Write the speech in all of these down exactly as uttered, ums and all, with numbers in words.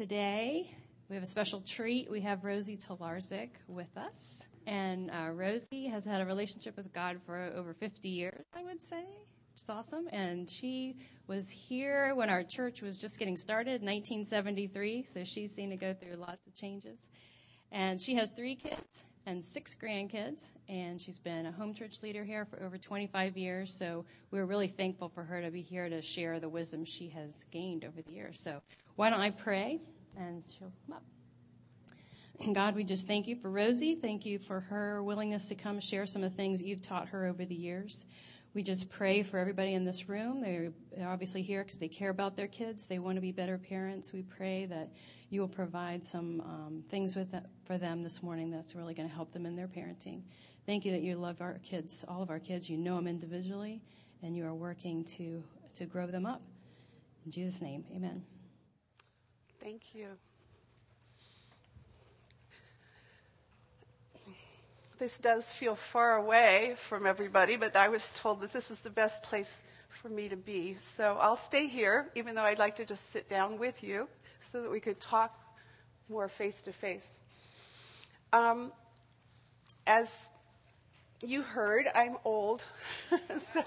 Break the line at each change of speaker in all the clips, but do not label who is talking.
Today, we have a special treat. We have Rosie Talarczyk with us. And uh, Rosie has had a relationship with God for over fifty years, I would say. It's awesome. And she was here when our church was just getting started in nineteen seventy-three, so she's seen it go through lots of changes. And she has three kids and six grandkids, and she's been a home church leader here for over twenty-five years, so we're really thankful for her to be here to share the wisdom she has gained over the years. So why don't I pray, and she'll come up. And God, we just thank you for Rosie. Thank you for her willingness to come share some of the things you've taught her over the years. We just pray for everybody in this room. They're obviously here because they care about their kids. They want to be better parents. We pray that you will provide some um, things with that, for them this morning that's really going to help them in their parenting. Thank you that you love our kids, all of our kids. You know them individually, and you are working to, to grow them up. In Jesus' name, amen.
Thank you. This does feel far away from everybody, but I was told that this is the best place for me to be. So I'll stay here, even though I'd like to just sit down with you so that we could talk more face to face. Um, as you heard, I'm old. So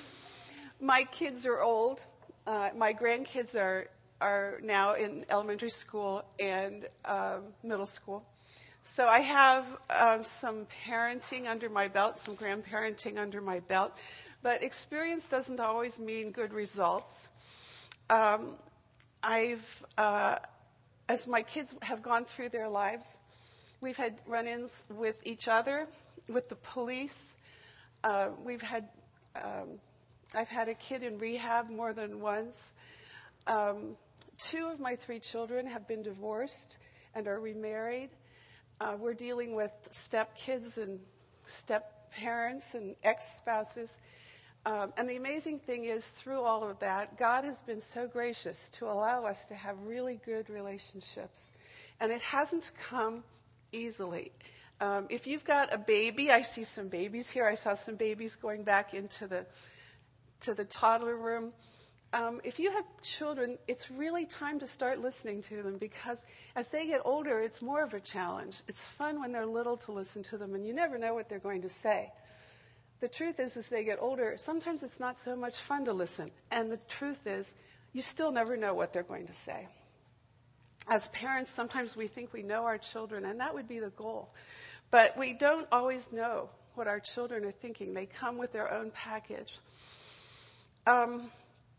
my kids are old. Uh, my grandkids are, are now in elementary school and um, middle school. So I have um, some parenting under my belt, some grandparenting under my belt, but experience doesn't always mean good results. Um, I've, uh, as my kids have gone through their lives, we've had run-ins with each other, with the police. Uh, we've had, um, I've had a kid in rehab more than once. Um, two of my three children have been divorced and are remarried. Uh, we're dealing with step-kids and step-parents and ex-spouses. Um, and the amazing thing is, through all of that, God has been so gracious to allow us to have really good relationships. And it hasn't come easily. Um, if you've got a baby, I see some babies here. I saw some babies going back into the to the toddler room. Um, if you have children, it's really time to start listening to them, because as they get older, it's more of a challenge. It's fun when they're little to listen to them, and you never know what they're going to say. The truth is, as they get older, sometimes it's not so much fun to listen. And the truth is, you still never know what they're going to say. As parents, sometimes we think we know our children, and that would be the goal. But we don't always know what our children are thinking. They come with their own package. Um...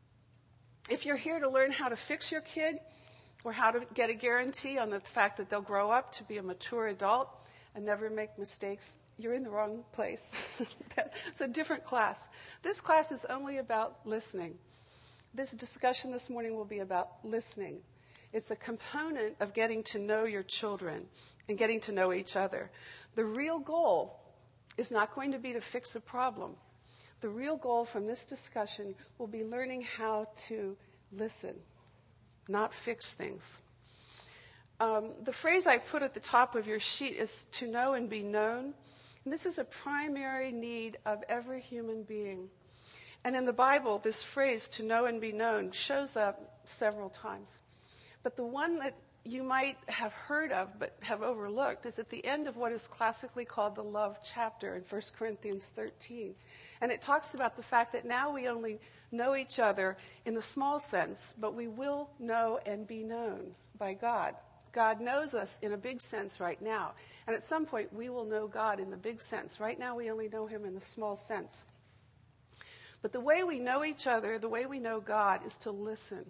If you're here to learn how to fix your kid or how to get a guarantee on the fact that they'll grow up to be a mature adult and never make mistakes, you're in the wrong place. It's a different class. This class is only about listening. This discussion this morning will be about listening. It's a component of getting to know your children and getting to know each other. The real goal is not going to be to fix a problem. The real goal from this discussion will be learning how to listen, not fix things. Um, the phrase I put at the top of your sheet is to know and be known. And this is a primary need of every human being. And in the Bible, this phrase, to know and be known, shows up several times. But the one that you might have heard of but have overlooked is at the end of what is classically called the love chapter in First Corinthians thirteen. And it talks about the fact that now we only know each other in the small sense, but we will know and be known by God. God knows us in a big sense right now. And at some point, we will know God in the big sense. Right now, we only know him in the small sense. But the way we know each other, the way we know God, is to listen.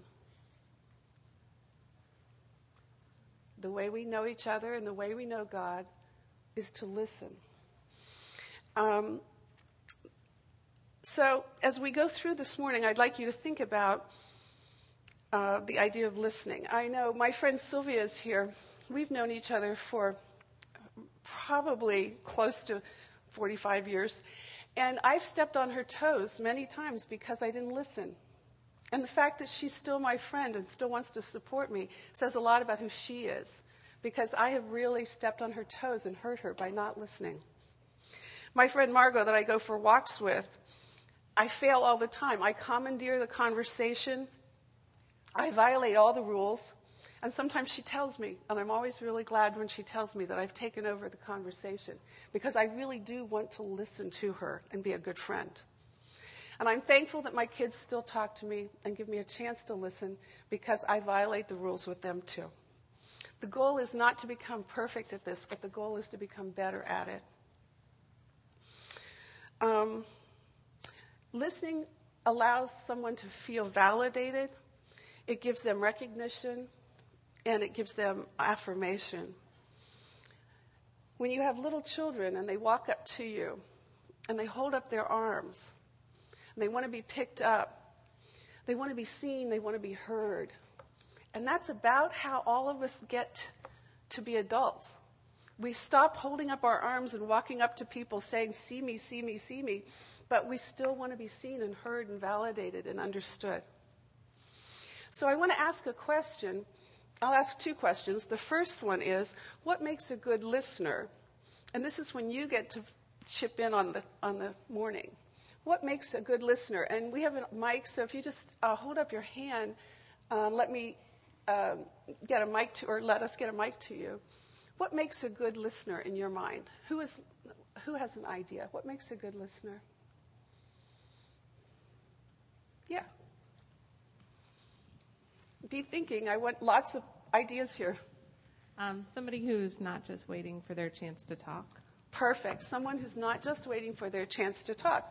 The way we know each other and the way we know God is to listen. Um, so as we go through this morning, I'd like you to think about uh, the idea of listening. I know my friend Sylvia is here. We've known each other for probably close to forty-five years. And I've stepped on her toes many times because I didn't listen. And the fact that she's still my friend and still wants to support me says a lot about who she is, because I have really stepped on her toes and hurt her by not listening. My friend Margot that I go for walks with, I fail all the time. I commandeer the conversation. I violate all the rules. And sometimes she tells me, and I'm always really glad when she tells me that I've taken over the conversation, because I really do want to listen to her and be a good friend. And I'm thankful that my kids still talk to me and give me a chance to listen, because I violate the rules with them too. The goal is not to become perfect at this, but the goal is to become better at it. Um, listening allows someone to feel validated. It gives them recognition, and it gives them affirmation. When you have little children and they walk up to you and they hold up their arms and they want to be picked up, they want to be seen, they want to be heard. And that's about how all of us get to be adults. We stop holding up our arms and walking up to people saying, see me, see me, see me, but we still want to be seen and heard and validated and understood. So I want to ask a question. I'll ask two questions. The first one is, what makes a good listener? And this is when you get to chip in on the on the morning. What makes a good listener? And we have a mic, so if you just uh, hold up your hand, uh, let me uh, get a mic to, or let us get a mic to you. What makes a good listener in your mind? Who is, who has an idea? What makes a good listener? Yeah. Be thinking. I want lots of ideas here.
Um, somebody who's not just waiting for their chance to talk.
Perfect. Someone who's not just waiting for their chance to talk.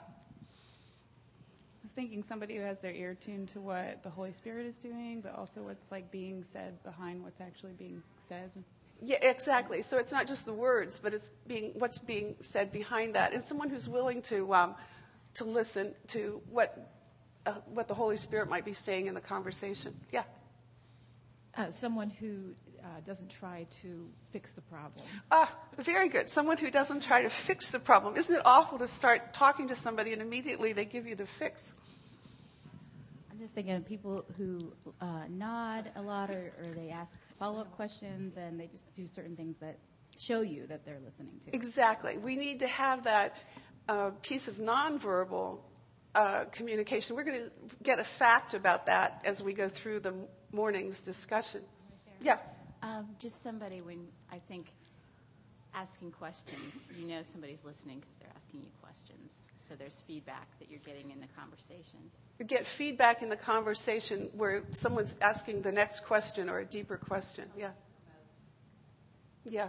I was thinking somebody who has their ear tuned to what the Holy Spirit is doing, but also what's like being said behind what's actually being said.
Yeah, exactly. So it's not just the words, but it's being what's being said behind that, and someone who's willing to um, to listen to what uh, what the Holy Spirit might be saying in the conversation. Yeah.
Uh, someone who uh, doesn't try to fix the problem.
Ah, very good. Someone who doesn't try to fix the problem. Isn't it awful to start talking to somebody and immediately they give you the fix?
I'm just thinking of people who uh, nod a lot, or, or they ask follow-up questions, and they just do certain things that show you that they're listening to.
Exactly. We need to have that uh, piece of nonverbal uh, communication. We're going to get a fact about that as we go through the morning's discussion. Yeah.
Um, just somebody, when I think asking questions, you know somebody's listening because they're asking you questions. So there's feedback that you're getting in the conversation.
You get feedback in the conversation where someone's asking the next question or a deeper question. Yeah. Yeah.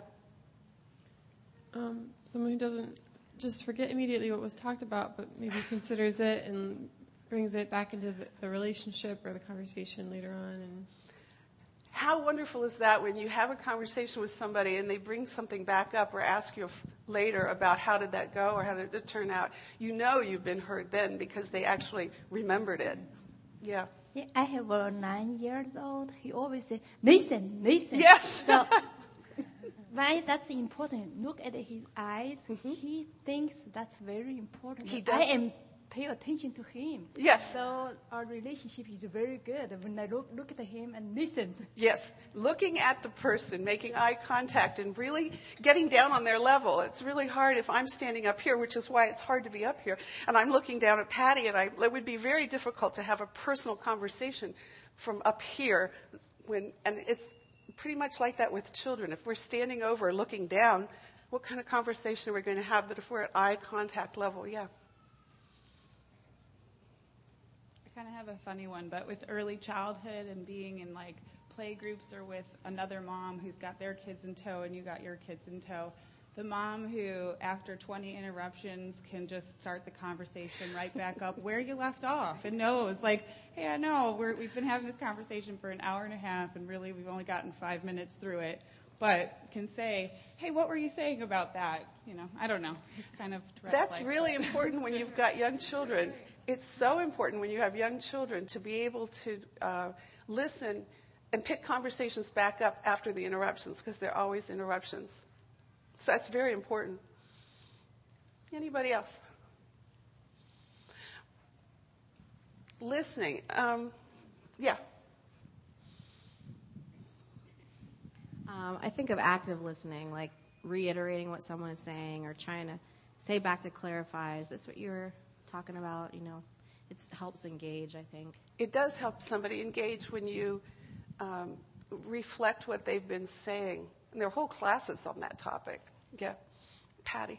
Um, someone who doesn't just forget immediately what was talked about, but maybe considers it and brings it back into the, the relationship or the conversation later on. And
how wonderful is that when you have a conversation with somebody and they bring something back up or ask you f- later about how did that go or how did it turn out? You know you've been heard then because they actually remembered it. Yeah.
Yeah, I have a nine years old. He always say, listen, listen.
Yes.
So why that's important? Look at his eyes. Mm-hmm. He thinks that's very important.
He does.
I am pay attention to him.
Yes.
So our relationship is very good when I look, look at him and listen.
Yes. Looking at the person, making eye contact, and really getting down on their level. It's really hard if I'm standing up here, which is why it's hard to be up here, and I'm looking down at Patty, and I, it would be very difficult to have a personal conversation from up here. When, and it's pretty much like that with children. If we're standing over looking down, what kind of conversation are we going to have? But if we're at eye contact level, yeah.
I kind of have a funny one, but with early childhood and being in like play groups or with another mom who's got their kids in tow and you got your kids in tow, the mom who after twenty interruptions can just start the conversation right back up where you left off and knows like, hey, I know we're, we've been having this conversation for an hour and a half and really we've only gotten five minutes through it, but can say, hey, what were you saying about that? You know, I don't know. It's kind of
That's
like
really important when you've got young children. It's so important when you have young children to be able to uh, listen and pick conversations back up after the interruptions, because there are always interruptions. So that's very important. Anybody else? Listening. Um, yeah.
Um, I think of active listening, like reiterating what someone is saying or trying to say back to clarify, is this what you were talking about? You know, it helps engage, I think.
It does help somebody engage when you um, reflect what they've been saying. And there are whole classes on that topic. Yeah. Patty.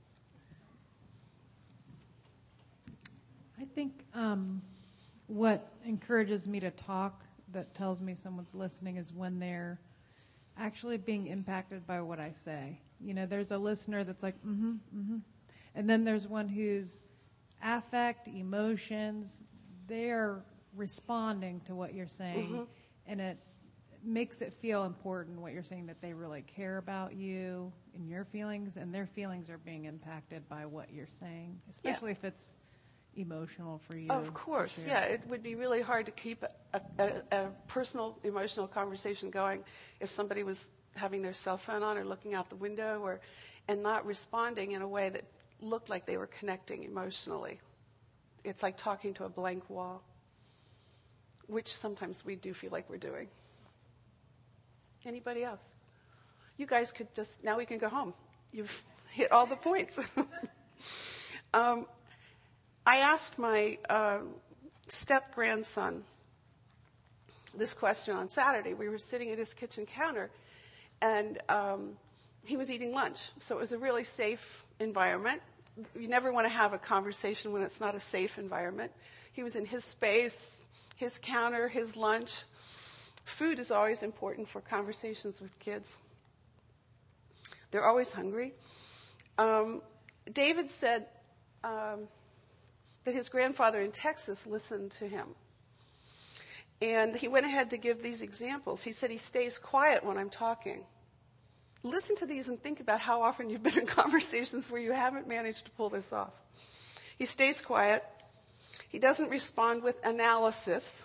I think um, what encourages me to talk, that tells me someone's listening, is when they're actually being impacted by what I say. You know, there's a listener that's like, mm-hmm, mm-hmm. And then there's one whose affect, emotions, they're responding to what you're saying. Mm-hmm. And it makes it feel important what you're saying, that they really care about you and your feelings, and their feelings are being impacted by what you're saying, especially yeah. if it's emotional for you.
Of course, yeah. It would be really hard to keep a, a, a personal, emotional conversation going if somebody was having their cell phone on or looking out the window or and not responding in a way that looked like they were connecting emotionally. It's like talking to a blank wall, which sometimes we do feel like we're doing. Anybody else? You guys could just, now we can go home. You've hit all the points. um, I asked my uh, step-grandson this question on Saturday. We were sitting at his kitchen counter, and um, he was eating lunch. So it was a really safe environment. You never want to have a conversation when it's not a safe environment. He was in his space, his counter, his lunch. Food is always important for conversations with kids. They're always hungry. Um, David said um, that his grandfather in Texas listened to him. And he went ahead to give these examples. He said he stays quiet when I'm talking. Listen to these and think about how often you've been in conversations where you haven't managed to pull this off. He stays quiet. He doesn't respond with analysis.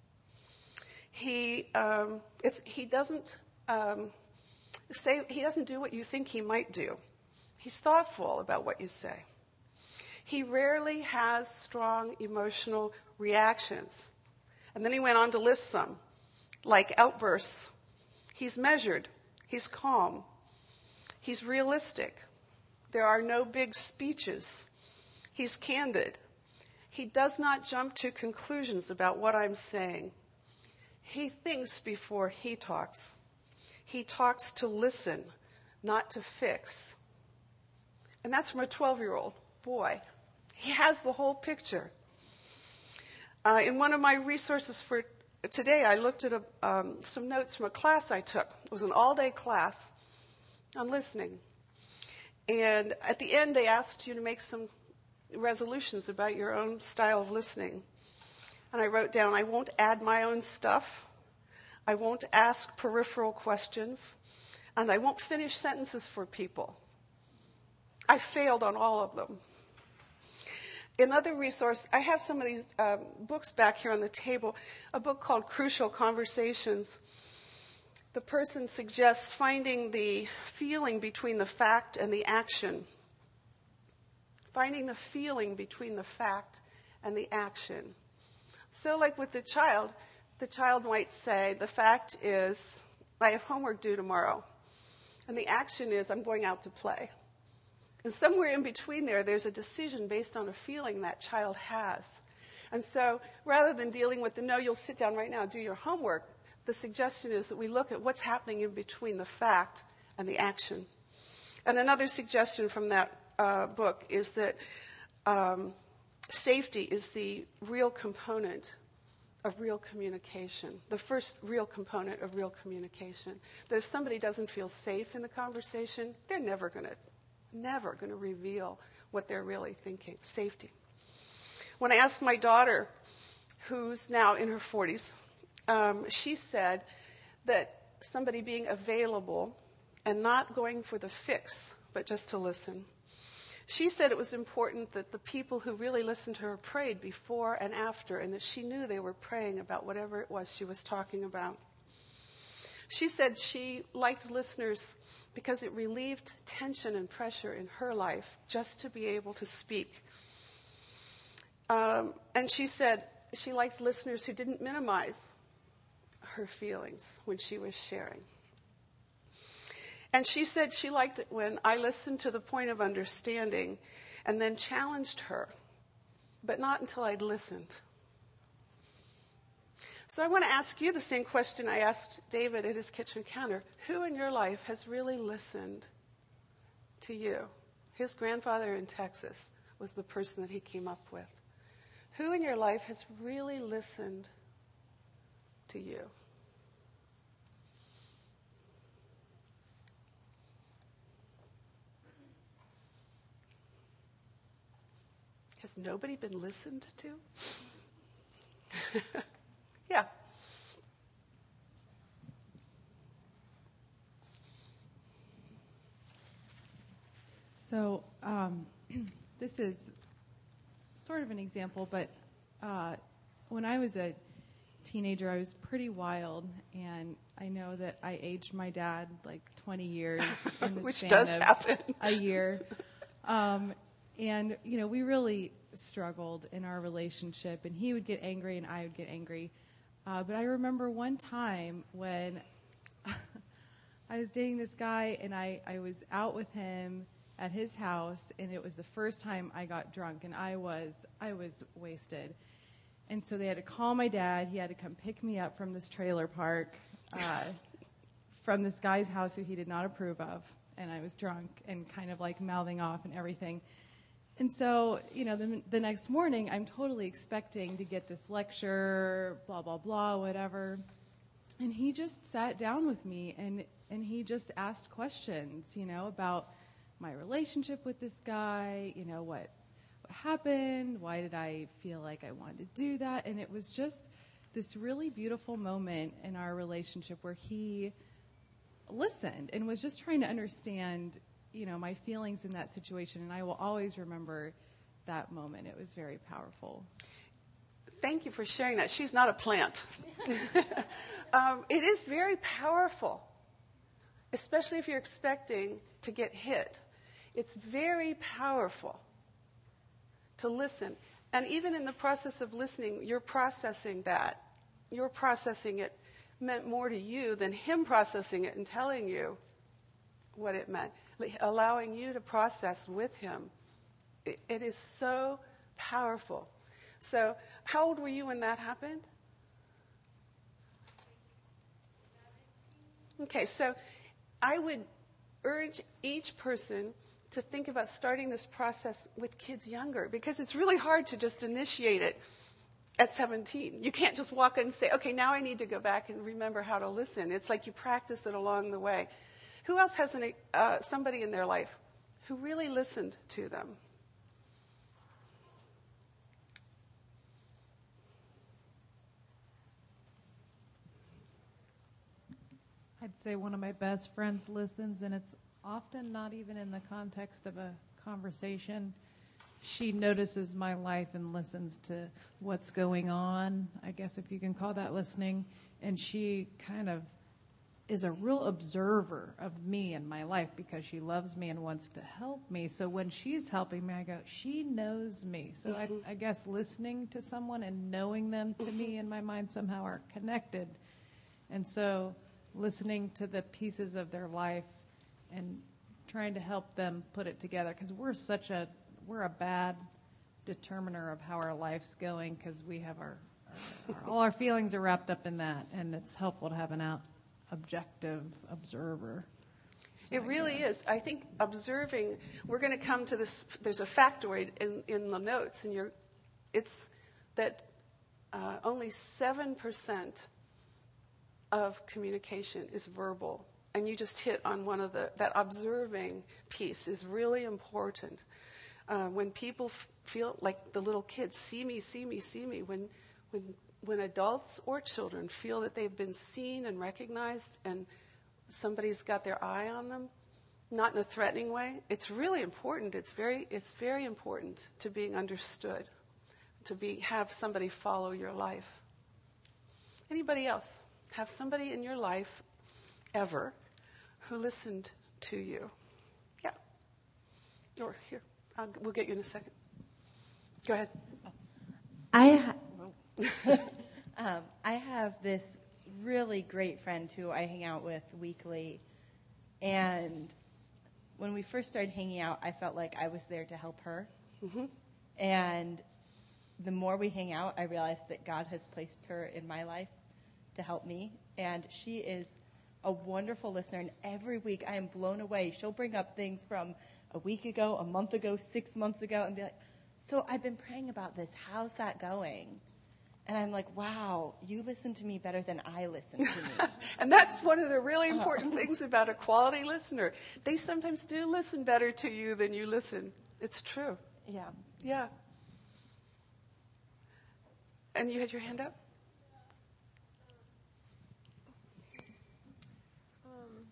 He um, it's, he doesn't um, say he doesn't do what you think he might do. He's thoughtful about what you say. He rarely has strong emotional reactions. And then he went on to list some, like outbursts. He's measured. He's calm. He's realistic. There are no big speeches. He's candid. He does not jump to conclusions about what I'm saying. He thinks before he talks. He talks to listen, not to fix. And that's from a twelve-year-old boy. He has the whole picture. Uh, in one of my resources for today, I looked at a, um, some notes from a class I took. It was an all-day class on listening. And at the end, they asked you to make some resolutions about your own style of listening. And I wrote down, I won't add my own stuff. I won't ask peripheral questions. And I won't finish sentences for people. I failed on all of them. Another resource, I have some of these um, books back here on the table, a book called Crucial Conversations. The person suggests finding the feeling between the fact and the action. Finding the feeling between the fact and the action. So like with the child, the child might say, the fact is, I have homework due tomorrow. And the action is, I'm going out to play. And somewhere in between there, there's a decision based on a feeling that child has. And so rather than dealing with the, no, you'll sit down right now, do your homework, the suggestion is that we look at what's happening in between the fact and the action. And another suggestion from that uh, book is that um, safety is the real component of real communication, the first real component of real communication. That if somebody doesn't feel safe in the conversation, they're never going to never going to reveal what they're really thinking. Safety. When I asked my daughter, who's now in her forties, um, she said that somebody being available and not going for the fix, but just to listen. She said it was important that the people who really listened to her prayed before and after, and that she knew they were praying about whatever it was she was talking about. She said she liked listeners because it relieved tension and pressure in her life just to be able to speak. Um, and she said she liked listeners who didn't minimize her feelings when she was sharing. And she said she liked it when I listened to the point of understanding and then challenged her, but not until I'd listened. So I want to ask you the same question I asked David at his kitchen counter. Who in your life has really listened to you? His grandfather in Texas was the person that he came up with. Who in your life has really listened to you? Has nobody been listened to? Yeah.
So um, this is sort of an example, but uh, when I was a teenager, I was pretty wild, and I know that I aged my dad like twenty years in the
Which
span
does
of
happen.
a year. Um, and, you know, we really struggled in our relationship, and he would get angry and I would get angry. Uh, but I remember one time when I was dating this guy, and I, I was out with him at his house, and it was the first time I got drunk, and I was I was wasted. And so they had to call my dad. He had to come pick me up from this trailer park, uh, from this guy's house who he did not approve of, and I was drunk and kind of like mouthing off and everything. And so, you know, the, the next morning, I'm totally expecting to get this lecture, blah, blah, blah, whatever. And he just sat down with me, and, and he just asked questions, you know, about my relationship with this guy, you know, what, what happened, why did I feel like I wanted to do that? And it was just this really beautiful moment in our relationship where he listened and was just trying to understand, you know, my feelings in that situation. And I will always remember that moment. It was very powerful.
Thank you for sharing that. She's not a plant. um, it is very powerful, especially if you're expecting to get hit. It's very powerful to listen. And even in the process of listening, you're processing that. You're processing it meant more to you than him processing it and telling you what it meant. Allowing you to process with him. It, it is so powerful. So, how old were you when that happened? Okay, so I would urge each person to think about starting this process with kids younger, because it's really hard to just initiate it at seventeen. You can't just walk in and say, okay, now I need to go back and remember how to listen. It's like you practice it along the way. Who else has an, uh, somebody in their life who really listened to them?
I'd say one of my best friends listens, and it's often not even in the context of a conversation. She notices my life and listens to what's going on, I guess if you can call that listening, and she kind of is a real observer of me and my life because she loves me and wants to help me. So when she's helping me, I go, she knows me. So mm-hmm. I, I guess listening to someone and knowing them to mm-hmm. me in my mind somehow are connected. And so listening to the pieces of their life and trying to help them put it together, because we're such a, we're a bad determiner of how our life's going, because we have our, our, our, all our feelings are wrapped up in that, and it's helpful to have an out. objective observer. So
it really is. I think observing, we're going to come to this, there's a factoid in, in the notes, and you're, it's that uh, only seven percent of communication is verbal. And you just hit on one of the, that observing piece is really important. Uh, when people f- feel like the little kids, see me, see me, see me, when when When adults or children feel that they've been seen and recognized and somebody's got their eye on them, not in a threatening way, it's really important. It's very, it's very important to being understood, to be have somebody follow your life. Anybody else? Have somebody in your life ever who listened to you? Yeah. Or here, I'll, we'll get you in a second. Go ahead.
I. Ha- um, I have this really great friend who I hang out with weekly, and when we first started hanging out, I felt like I was there to help her. Mm-hmm. And the more we hang out, I realized that God has placed her in my life to help me, and she is a wonderful listener, and every week I am blown away. She'll bring up things from a week ago, a month ago, six months ago, and be like, so I've been praying about this. How's that going? And I'm like, wow, you listen to me better than I listen to me.
And that's one of the really important things about a quality listener. They sometimes do listen better to you than you listen. It's true.
Yeah.
Yeah. And you had your hand up?
Um,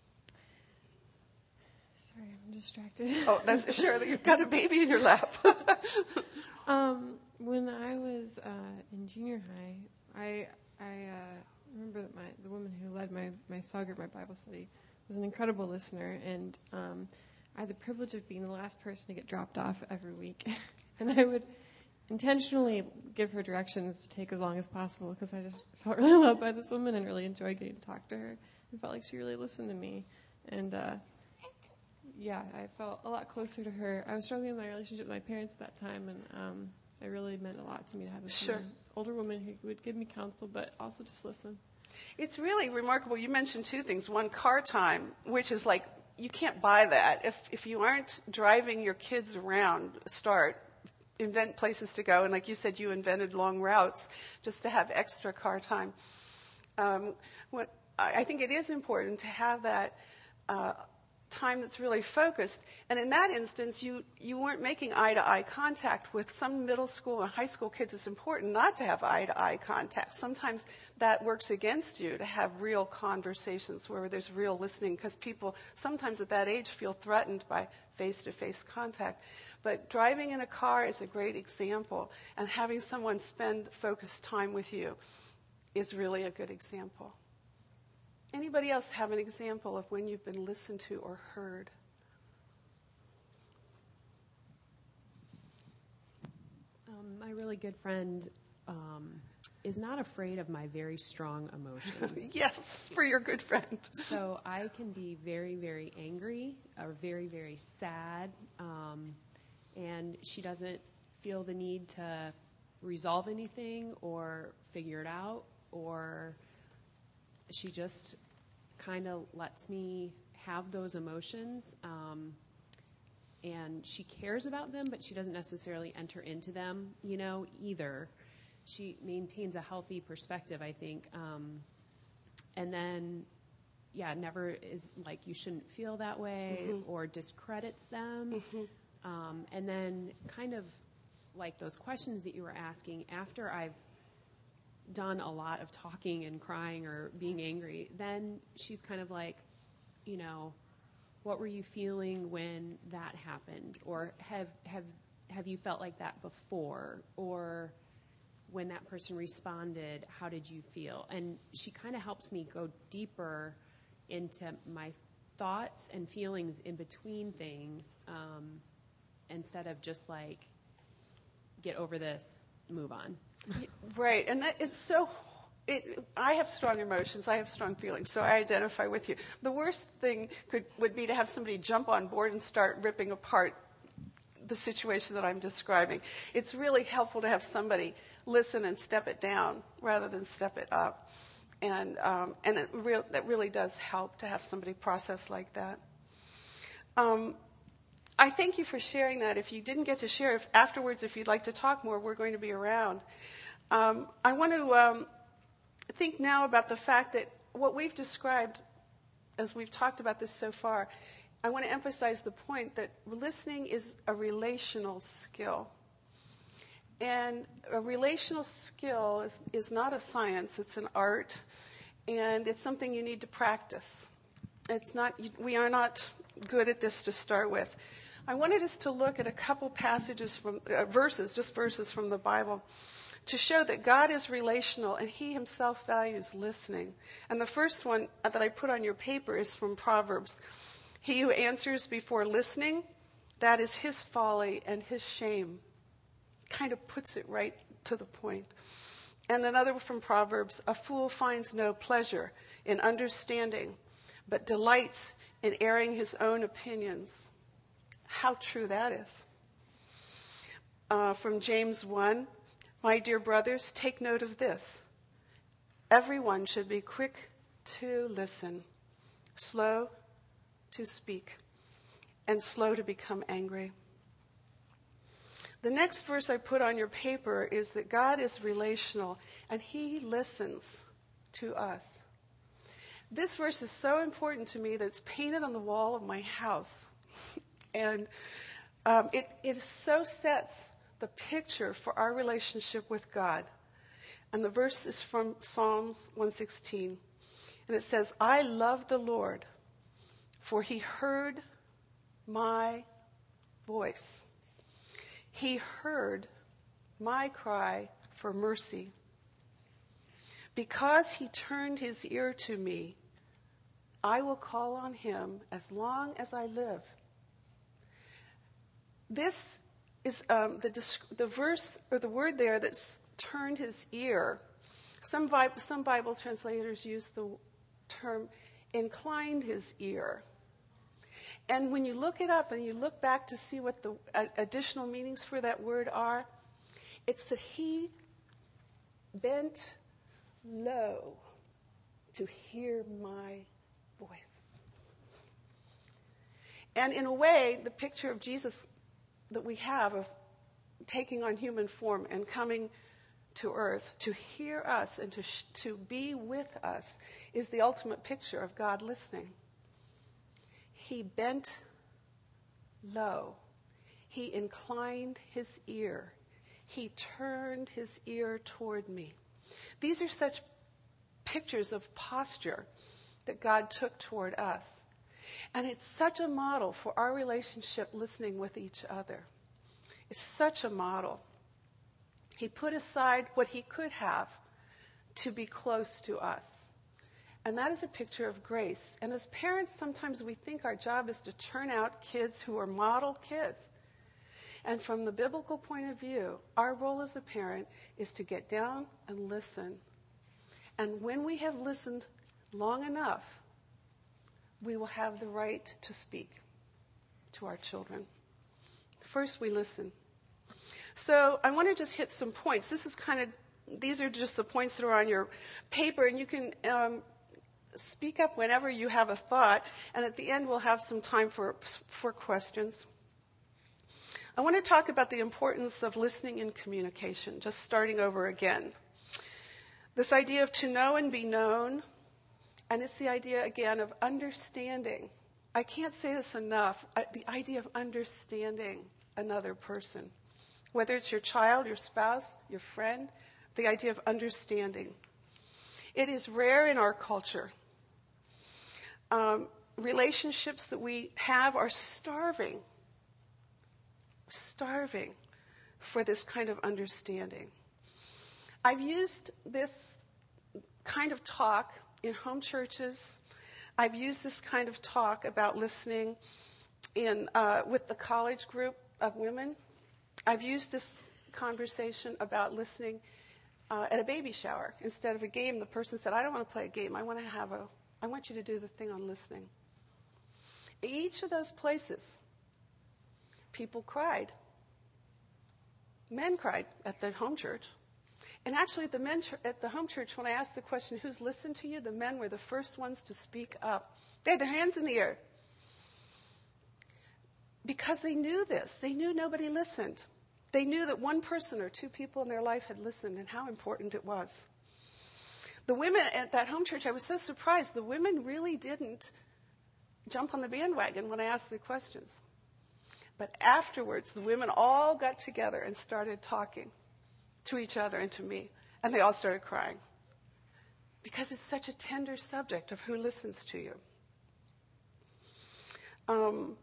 sorry, I'm distracted.
Oh, that's sure that you've got a baby in your lap.
um, when I was uh, in junior high, I I uh, remember that my the woman who led my my cell group, my Bible study, was an incredible listener, and um, I had the privilege of being the last person to get dropped off every week, and I would intentionally give her directions to take as long as possible because I just felt really loved by this woman and really enjoyed getting to talk to her. I felt like she really listened to me, and uh, yeah, I felt a lot closer to her. I was struggling with my relationship with my parents at that time, and um, it really meant a lot to me to have this
Sure.
woman, older woman who would give me counsel, but also just listen.
It's really remarkable. You mentioned two things. One, car time, which is like, you can't buy that. If if you aren't driving your kids around, start, invent places to go. And like you said, you invented long routes just to have extra car time. Um, what, I think it is important to have that uh, time that's really focused. And in that instance, you, you weren't making eye-to-eye contact. With some middle school and high school kids, it's important not to have eye-to-eye contact. Sometimes that works against you, to have real conversations where there's real listening, because people sometimes at that age feel threatened by face-to-face contact. But driving in a car is a great example, and having someone spend focused time with you is really a good example. Anybody else have an example of when you've been listened to or heard?
Um, my really good friend um, is not afraid of my very strong emotions.
Yes, for your good friend.
So I can be very, very angry or very, very sad, um, and she doesn't feel the need to resolve anything or figure it out, or she just kind of lets me have those emotions, um, and she cares about them, but she doesn't necessarily enter into them, you know, either. She maintains a healthy perspective, I think, um, and then, yeah, never is like, you shouldn't feel that way, mm-hmm. or discredits them, mm-hmm. um, and then kind of like those questions that you were asking, after I've done a lot of talking and crying or being angry, then she's kind of like, you know, what were you feeling when that happened? Or have have have you felt like that before? Or when that person responded, how did you feel? And she kind of helps me go deeper into my thoughts and feelings in between things, um, instead of just like, get over this, move on.
Right, and that it's so. It, I have strong emotions. I have strong feelings, so I identify with you. The worst thing could would be to have somebody jump on board and start ripping apart the situation that I'm describing. It's really helpful to have somebody listen and step it down rather than step it up, and um, and it real, that really does help to have somebody process like that. Um, I thank you for sharing that. If you didn't get to share, if afterwards, if you'd like to talk more, we're going to be around. Um, I want to um, think now about the fact that what we've described, as we've talked about this so far, I want to emphasize the point that listening is a relational skill. And a relational skill is, is not a science, it's an art, and it's something you need to practice. It's not, we are not good at this to start with. I wanted us to look at a couple passages from, uh, verses, just verses from the Bible, to show that God is relational and he himself values listening. And the first one that I put on your paper is from Proverbs. He who answers before listening, that is his folly and his shame. Kind of puts it right to the point. And another from Proverbs, a fool finds no pleasure in understanding, but delights in airing his own opinions. How true that is. Uh, from James one, my dear brothers, take note of this. everyone should be quick to listen, slow to speak, and slow to become angry. The next verse I put on your paper is that God is relational, and he listens to us. This verse is so important to me that it's painted on the wall of my house. And um, it, it so sets the picture for our relationship with God. And the verse is from Psalms one sixteen. And it says, I love the Lord, for he heard my voice. He heard my cry for mercy. Because he turned his ear to me, I will call on him as long as I live. This is um, the, the verse or the word there that's turned his ear. Some, some Bible translators use the term inclined his ear. And when you look it up and you look back to see what the uh, additional meanings for that word are, it's that he bent low to hear my voice. And in a way, the picture of Jesus that we have of taking on human form and coming to earth to hear us and to sh- to be with us is the ultimate picture of God listening. He bent low. He inclined his ear. He turned his ear toward me. These are such pictures of posture that God took toward us. And it's such a model for our relationship listening with each other. It's such a model. He put aside what he could have to be close to us. And that is a picture of grace. And as parents, sometimes we think our job is to turn out kids who are model kids. And from the biblical point of view, our role as a parent is to get down and listen. And when we have listened long enough, we will have the right to speak to our children. First, we listen. So I want to just hit some points. This is kind of, these are just the points that are on your paper, and you can um, speak up whenever you have a thought, and at the end we'll have some time for, for questions. I want to talk about the importance of listening and communication, just starting over again. This idea of to know and be known, and it's the idea, again, of understanding. I can't say this enough, the idea of understanding another person. Whether it's your child, your spouse, your friend, the idea of understanding. It is rare in our culture. Um, relationships that we have are starving, starving for this kind of understanding. I've used this kind of talk in home churches. I've used this kind of talk about listening in uh, with the college group of women. I've used this conversation about listening uh, at a baby shower. Instead of a game, the person said, I don't want to play a game. I want to have a, I want you to do the thing on listening. Each of those places, people cried. Men cried at the home church. And actually at the men ch- at the home church, when I asked the question, who's listened to you? The men were the first ones to speak up. They had their hands in the air. Because they knew this. They knew nobody listened. They knew that one person or two people in their life had listened and how important it was. The women at that home church, I was so surprised. The women really didn't jump on the bandwagon when I asked the questions. But afterwards, the women all got together and started talking to each other and to me. And they all started crying. Because it's such a tender subject of who listens to you. Um...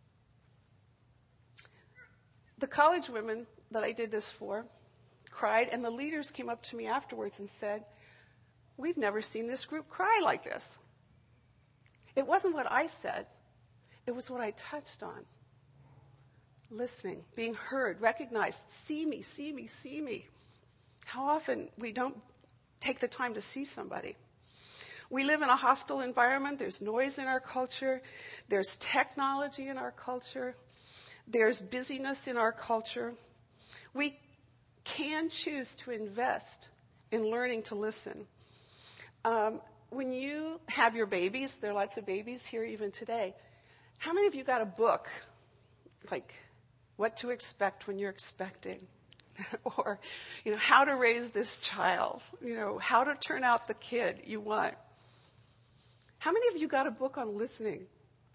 The college women that I did this for cried, and the leaders came up to me afterwards and said, we've never seen this group cry like this. It wasn't what I said. It was what I touched on. Listening, being heard, recognized, see me, see me, see me. How often we don't take the time to see somebody. We live in a hostile environment. There's noise in our culture. There's technology in our culture. There's busyness in our culture. We can choose to invest in learning to listen. Um, when you have your babies, there are lots of babies here even today, how many of you got a book, like what to expect when you're expecting? Or, you know, how to raise this child, you know, how to turn out the kid you want. How many of you got a book on listening?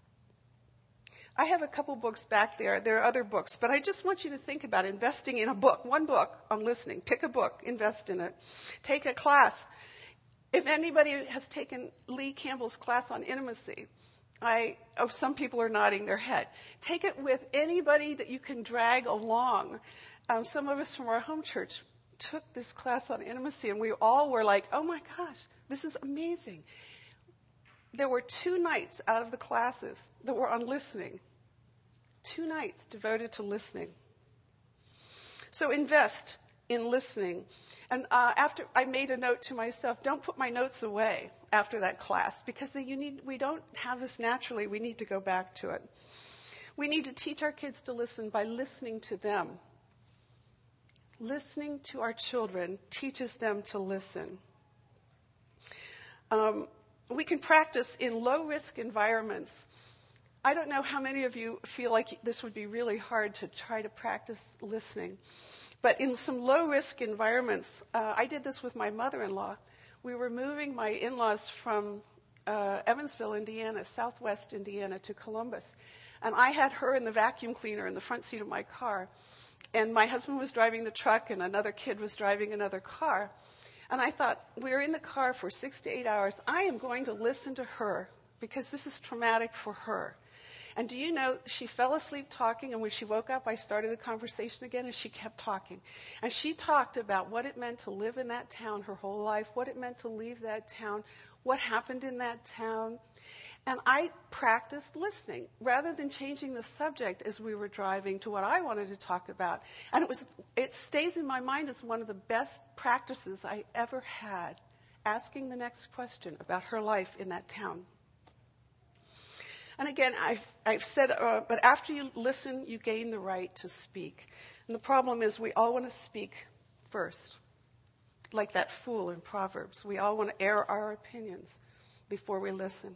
I have a couple books back there. There are other books, but I just want you to think about investing in a book, one book on listening. Pick a book, invest in it. Take a class. If anybody has taken Lee Campbell's class on intimacy, I, oh, some people are nodding their head. Take it with anybody that you can drag along. Um, some of us from our home church took this class on intimacy, and we all were like, oh my gosh, this is amazing. There were two nights out of the classes that were on listening. Two nights devoted to listening. So invest in listening. And uh, after I made a note to myself, don't put my notes away after that class, because the, you need, we don't have this naturally. We need to go back to it. We need to teach our kids to listen by listening to them. Listening to our children teaches them to listen. Um, we can practice in low-risk environments. I don't know how many of you feel like this would be really hard to try to practice listening. But in some low-risk environments, uh, I did this with my mother-in-law. We were moving my in-laws from uh, Evansville, Indiana, southwest Indiana, to Columbus. And I had her in the vacuum cleaner in the front seat of my car. And my husband was driving the truck, and another kid was driving another car. And I thought, we're in the car for six to eight hours. I am going to listen to her, because this is traumatic for her. And do you know, she fell asleep talking, and when she woke up, I started the conversation again, and she kept talking. And she talked about what it meant to live in that town her whole life, what it meant to leave that town, what happened in that town. And I practiced listening rather than changing the subject as we were driving to what I wanted to talk about. And it was, it stays in my mind as one of the best practices I ever had, asking the next question about her life in that town. And again, I've, I've said, uh, but after you listen, you gain the right to speak. And the problem is we all want to speak first, like that fool in Proverbs. We all want to air our opinions before we listen.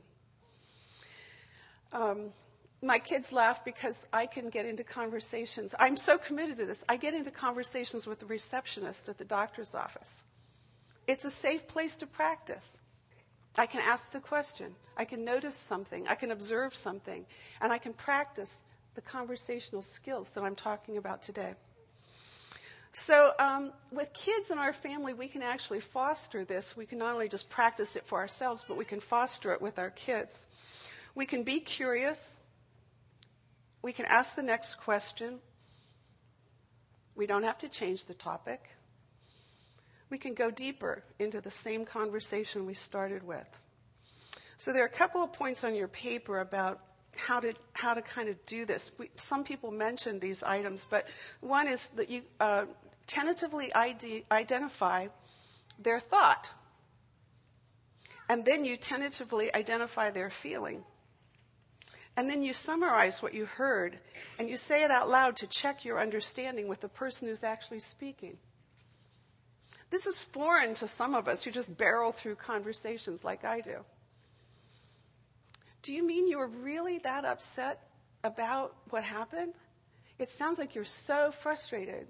Um, my kids laugh because I can get into conversations. I'm so committed to this. I get into conversations with the receptionist at the doctor's office. It's a safe place to practice. I can ask the question. I can notice something. I can observe something. And I can practice the conversational skills that I'm talking about today. So um, with kids in our family, we can actually foster this. We can not only just practice it for ourselves, but we can foster it with our kids. We can be curious. We can ask the next question. We don't have to change the topic. We can go deeper into the same conversation we started with. So there are a couple of points on your paper about how to how to kind of do this. We, some people mentioned these items, but one is that you uh, tentatively ide- identify their thought, and then you tentatively identify their feeling. And then you summarize what you heard, and you say it out loud to check your understanding with the person who's actually speaking. This is foreign to some of us who just barrel through conversations like I do. Do you mean you were really that upset about what happened? It sounds like you're so frustrated.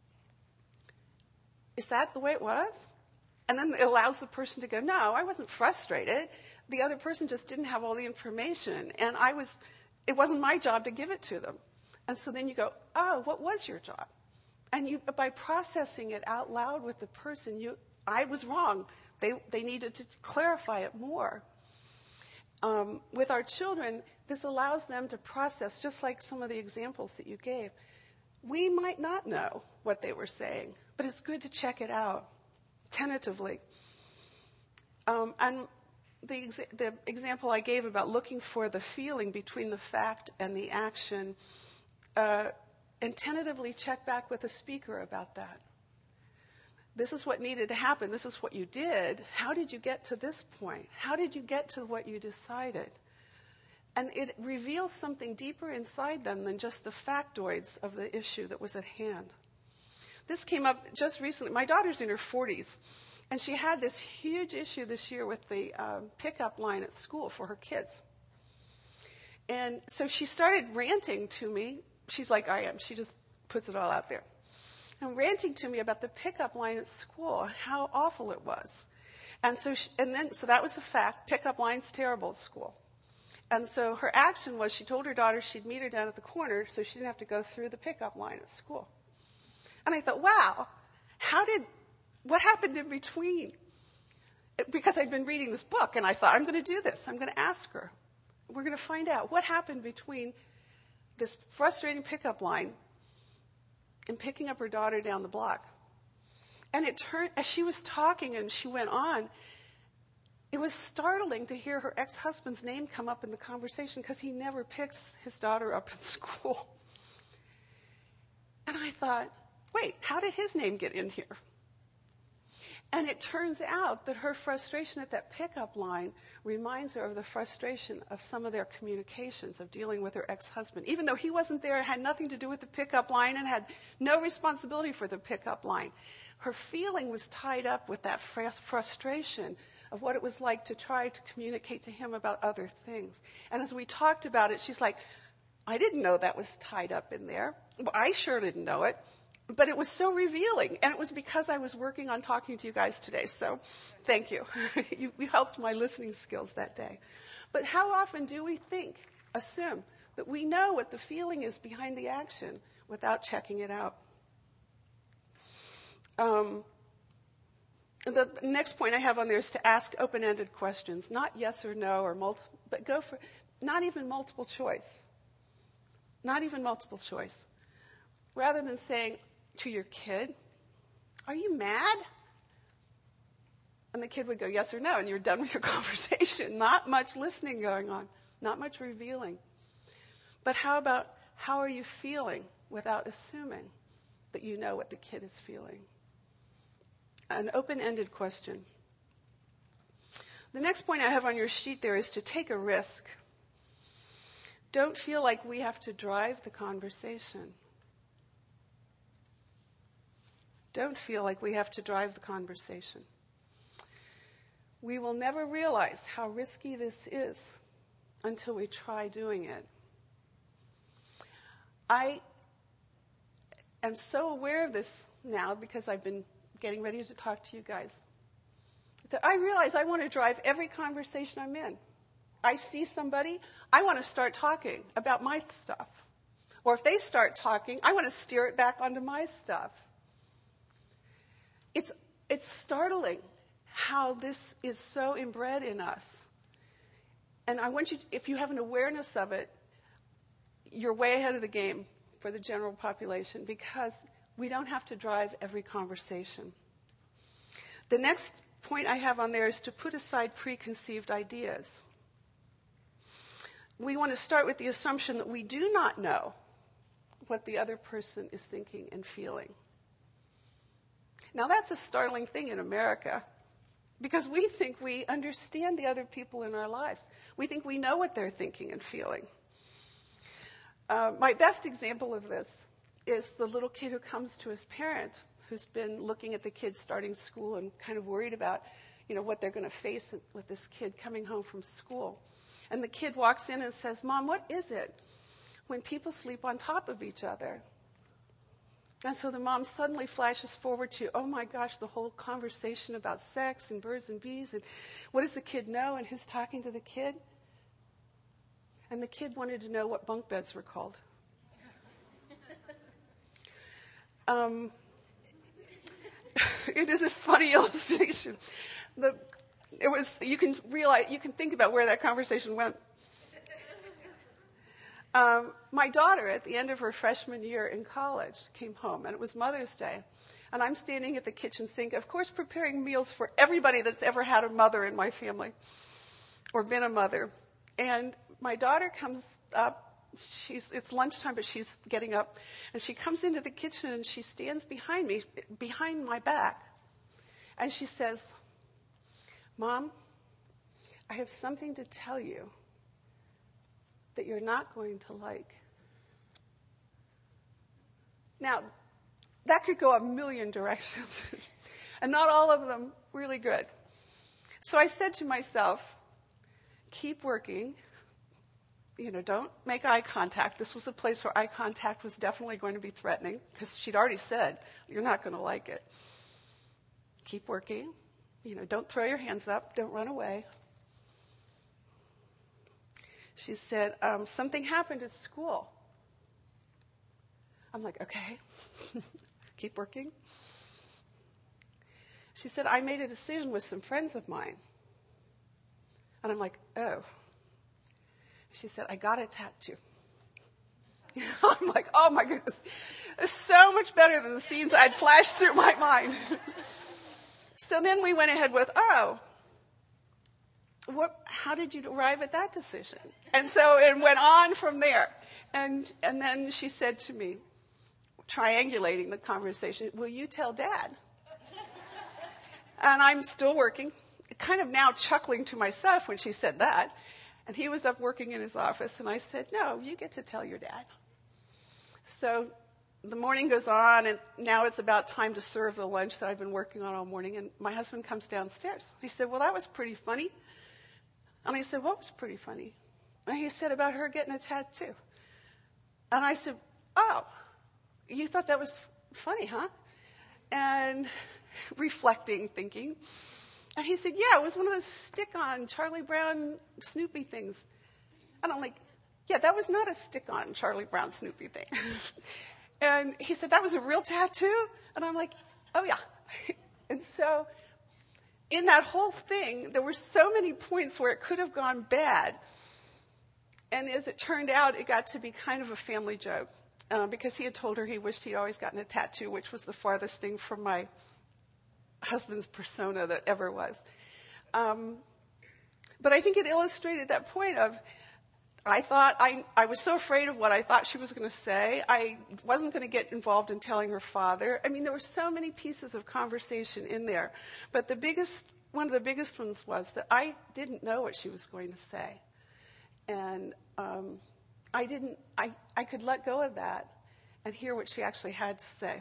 Is that the way it was? And then it allows the person to go, no, I wasn't frustrated. The other person just didn't have all the information, and I was, it wasn't my job to give it to them. And so then you go, oh, what was your job? And you, by processing it out loud with the person, you, I was wrong. They, they needed to clarify it more. Um, with our children, this allows them to process, just like some of the examples that you gave. We might not know what they were saying, but it's good to check it out tentatively. Um, and the, exa- the example I gave about looking for the feeling between the fact and the action, uh, and tentatively check back with the speaker about that. This is what needed to happen. This is what you did. How did you get to this point? How did you get to what you decided? And it reveals something deeper inside them than just the factoids of the issue that was at hand. This came up just recently. My daughter's in her forties, And she had this huge issue this year with the um, pickup line at school for her kids. And so she started ranting to me. She's like I am. She just puts it all out there. And ranting to me about the pickup line at school, how awful it was. And so, she, and then, so that was the fact. Pickup line's terrible at school. And so her action was she told her daughter she'd meet her down at the corner so she didn't have to go through the pickup line at school. And I thought, wow, how did, what happened in between? Because I'd been reading this book and I thought, I'm going to do this. I'm going to ask her. We're going to find out what happened between this frustrating pickup line and picking up her daughter down the block. And it turned, as she was talking and she went on, it was startling to hear her ex-husband's name come up in the conversation because he never picks his daughter up at school. And I thought, wait, how did his name get in here? And it turns out that her frustration at that pickup line reminds her of the frustration of some of their communications, of dealing with her ex-husband. Even though he wasn't there, had nothing to do with the pickup line and had no responsibility for the pickup line. Her feeling was tied up with that fr- frustration of what it was like to try to communicate to him about other things. And as we talked about it, she's like, I didn't know that was tied up in there. Well, I sure didn't know it. But it was so revealing, and it was because I was working on talking to you guys today, so thank you. you. You helped my listening skills that day. But how often do we think, assume, that we know what the feeling is behind the action without checking it out? Um, the next point I have on there is to ask open-ended questions, not yes or no, or multi- but go for not even multiple choice. Not even multiple choice. Rather than saying, to your kid, are you mad? And the kid would go, yes or no, and you're done with your conversation. Not much listening going on, not much revealing. But how about, how are you feeling without assuming that you know what the kid is feeling? An open-ended question. The next point I have on your sheet there is to take a risk. Don't feel like we have to drive the conversation. Don't feel like we have to drive the conversation. We will never realize how risky this is until we try doing it. I am so aware of this now because I've been getting ready to talk to you guys, that I realize I want to drive every conversation I'm in. I see somebody, I want to start talking about my stuff. Or if they start talking, I want to steer it back onto my stuff. It's, it's startling how this is so inbred in us. And I want you, if you have an awareness of it, you're way ahead of the game for the general population because we don't have to drive every conversation. The next point I have on there is to put aside preconceived ideas. We want to start with the assumption that we do not know what the other person is thinking and feeling. Now, that's a startling thing in America because we think we understand the other people in our lives. We think we know what they're thinking and feeling. Uh, my best example of this is the little kid who comes to his parent who's been looking at the kids starting school and kind of worried about, you know, what they're going to face with this kid coming home from school. And the kid walks in and says, Mom, what is it when people sleep on top of each other? And so the mom suddenly flashes forward to, oh my gosh, the whole conversation about sex and birds and bees and what does the kid know and who's talking to the kid? And the kid wanted to know what bunk beds were called. um, it is a funny illustration. The, it was you can realize you can think about where that conversation went. Um, my daughter, at the end of her freshman year in college, came home, and it was Mother's Day. And I'm standing at the kitchen sink, of course, preparing meals for everybody that's ever had a mother in my family or been a mother. And my daughter comes up. She's, it's lunchtime, but she's getting up. And she comes into the kitchen, and she stands behind me, behind my back. And she says, Mom, I have something to tell you that you're not going to like. Now, that could go a million directions. and not all of them really good. So I said to myself, keep working. You know, don't make eye contact. This was a place where eye contact was definitely going to be threatening because she'd already said, you're not going to like it. Keep working. You know, don't throw your hands up. Don't run away. She said, um, something happened at school. I'm like, okay, keep working. She said, I made a decision with some friends of mine. And I'm like, oh. She said, I got a tattoo. I'm like, oh my goodness. It's so much better than the scenes I'd flashed through my mind. So then we went ahead with, oh, what, how did you arrive at that decision? And so it went on from there. And, and then she said to me, triangulating the conversation, will you tell Dad? And I'm still working, kind of now chuckling to myself when she said that. And he was up working in his office, and I said, no, you get to tell your dad. So the morning goes on, and now it's about time to serve the lunch that I've been working on all morning, and my husband comes downstairs. He said, well, that was pretty funny. And I said, what was pretty funny? And he said, about her getting a tattoo. And I said, oh, you thought that was f- funny, huh? And reflecting, thinking. And he said, yeah, it was one of those stick-on Charlie Brown Snoopy things. And I'm like, yeah, that was not a stick-on Charlie Brown Snoopy thing. And he said, that was a real tattoo? And I'm like, oh, yeah. And so in that whole thing, there were so many points where it could have gone bad. And as it turned out, it got to be kind of a family joke. Uh, because he had told her he wished he'd always gotten a tattoo, which was the farthest thing from my husband's persona that ever was. Um, but I think it illustrated that point of, I thought, I, I was so afraid of what I thought she was going to say. I wasn't going to get involved in telling her father. I mean, there were so many pieces of conversation in there. But the biggest, one of the biggest ones was that I didn't know what she was going to say. And um, I didn't, I, I could let go of that and hear what she actually had to say.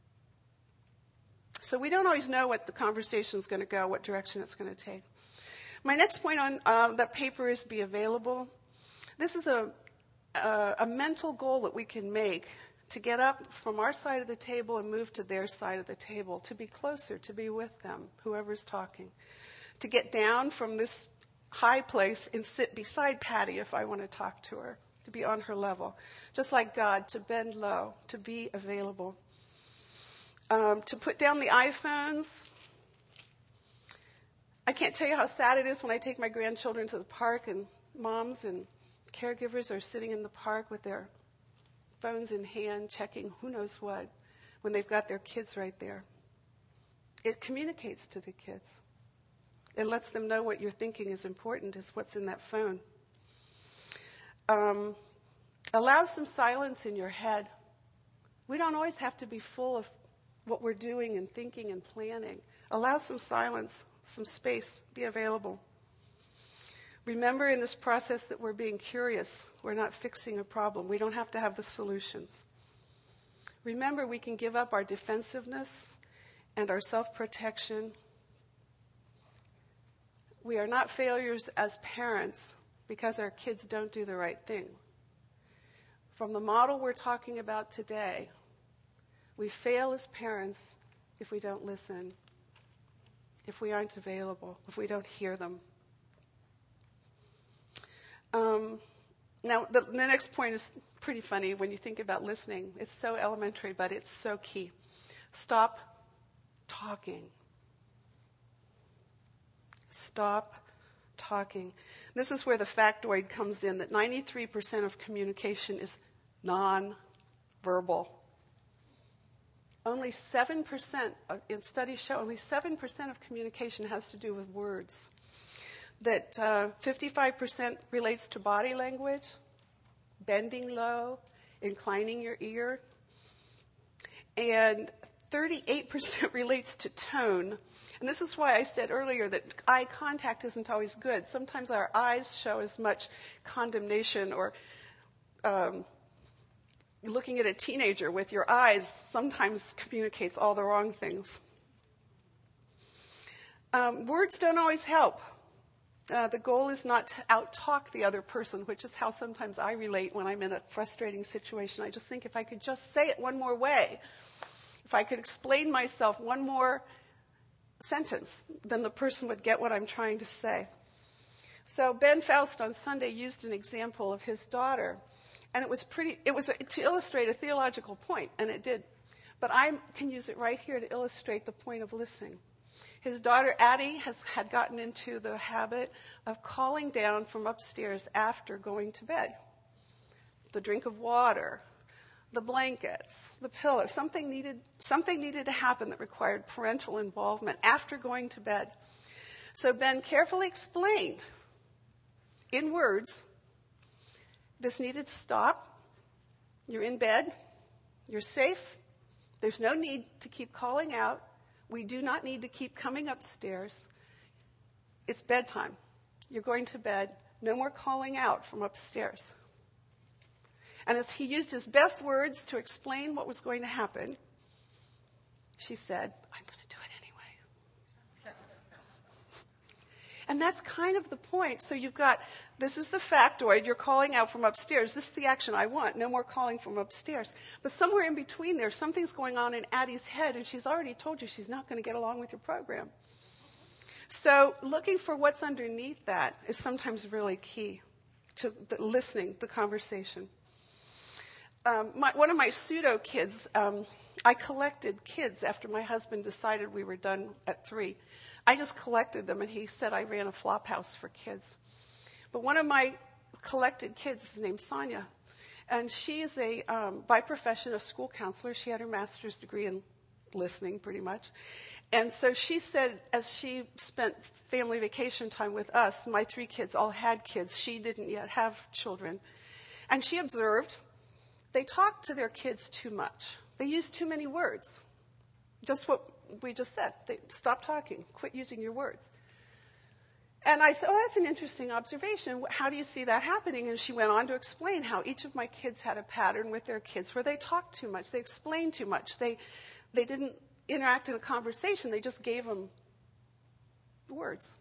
So we don't always know what the conversation is going to go, what direction it's going to take. My next point on uh, that paper is be available. This is a, a, a mental goal that we can make to get up from our side of the table and move to their side of the table, to be closer, to be with them, whoever's talking. To get down from this high place and sit beside Patty if I want to talk to her, to be on her level. Just like God, to bend low, to be available. Um, to put down the iPhones. I can't tell you how sad it is when I take my grandchildren to the park and moms and caregivers are sitting in the park with their phones in hand, checking who knows what, when they've got their kids right there. It communicates to the kids. It lets them know what you're thinking is important, is what's in that phone. Um, allow some silence in your head. We don't always have to be full of what we're doing and thinking and planning. Allow some silence, some space, be available. Remember in this process that we're being curious. We're not fixing a problem. We don't have to have the solutions. Remember, we can give up our defensiveness and our self-protection. We are not failures as parents because our kids don't do the right thing. From the model we're talking about today, we fail as parents if we don't listen, if we aren't available, if we don't hear them. Um, now, the, the next point is pretty funny when you think about listening. It's so elementary, but it's so key. Stop talking. Stop talking. This is where the factoid comes in, that ninety-three percent of communication is non-verbal. Only seven percent, of, in studies show, only seven percent of communication has to do with words. That uh, fifty-five percent relates to body language, bending low, inclining your ear, and thirty-eight percent relates to tone. And this is why I said earlier that eye contact isn't always good. Sometimes our eyes show as much condemnation or um, looking at a teenager with your eyes sometimes communicates all the wrong things. Um, words don't always help. Uh, the goal is not to out-talk the other person, which is how sometimes I relate when I'm in a frustrating situation. I just think if I could just say it one more way, if I could explain myself one more sentence, then the person would get what I'm trying to say. So Ben Faust on Sunday used an example of his daughter, and it was pretty. It was to illustrate a theological point, and it did. But I can use it right here to illustrate the point of listening. His daughter, Addie, has had gotten into the habit of calling down from upstairs after going to bed. The drink of water, the blankets, the pillow. Something needed, something needed to happen that required parental involvement after going to bed. So Ben carefully explained in words, this needed to stop. You're in bed. You're safe. There's no need to keep calling out. We do not need to keep coming upstairs. It's bedtime. You're going to bed. No more calling out from upstairs. And as he used his best words to explain what was going to happen, she said, I'm going to do it anyway. And that's kind of the point. So you've got, this is the factoid. You're calling out from upstairs. This is the action I want. No more calling from upstairs. But somewhere in between there, something's going on in Addie's head, and she's already told you she's not going to get along with your program. So looking for what's underneath that is sometimes really key to the listening, the conversation. Um, my, one of my pseudo kids, um, I collected kids after my husband decided we were done at three. I just collected them, and he said I ran a flop house for kids. But one of my collected kids is named Sonia, and she is a, um, by profession, a school counselor. She had her master's degree in listening, pretty much. And so she said, as she spent family vacation time with us, my three kids all had kids. She didn't yet have children. And she observed they talked to their kids too much. They used too many words. Just what we just said. They stop talking. Quit using your words. And I said, oh, that's an interesting observation. How do you see that happening? And she went on to explain how each of my kids had a pattern with their kids where they talked too much. They explained too much. They, they didn't interact in a conversation. They just gave them words.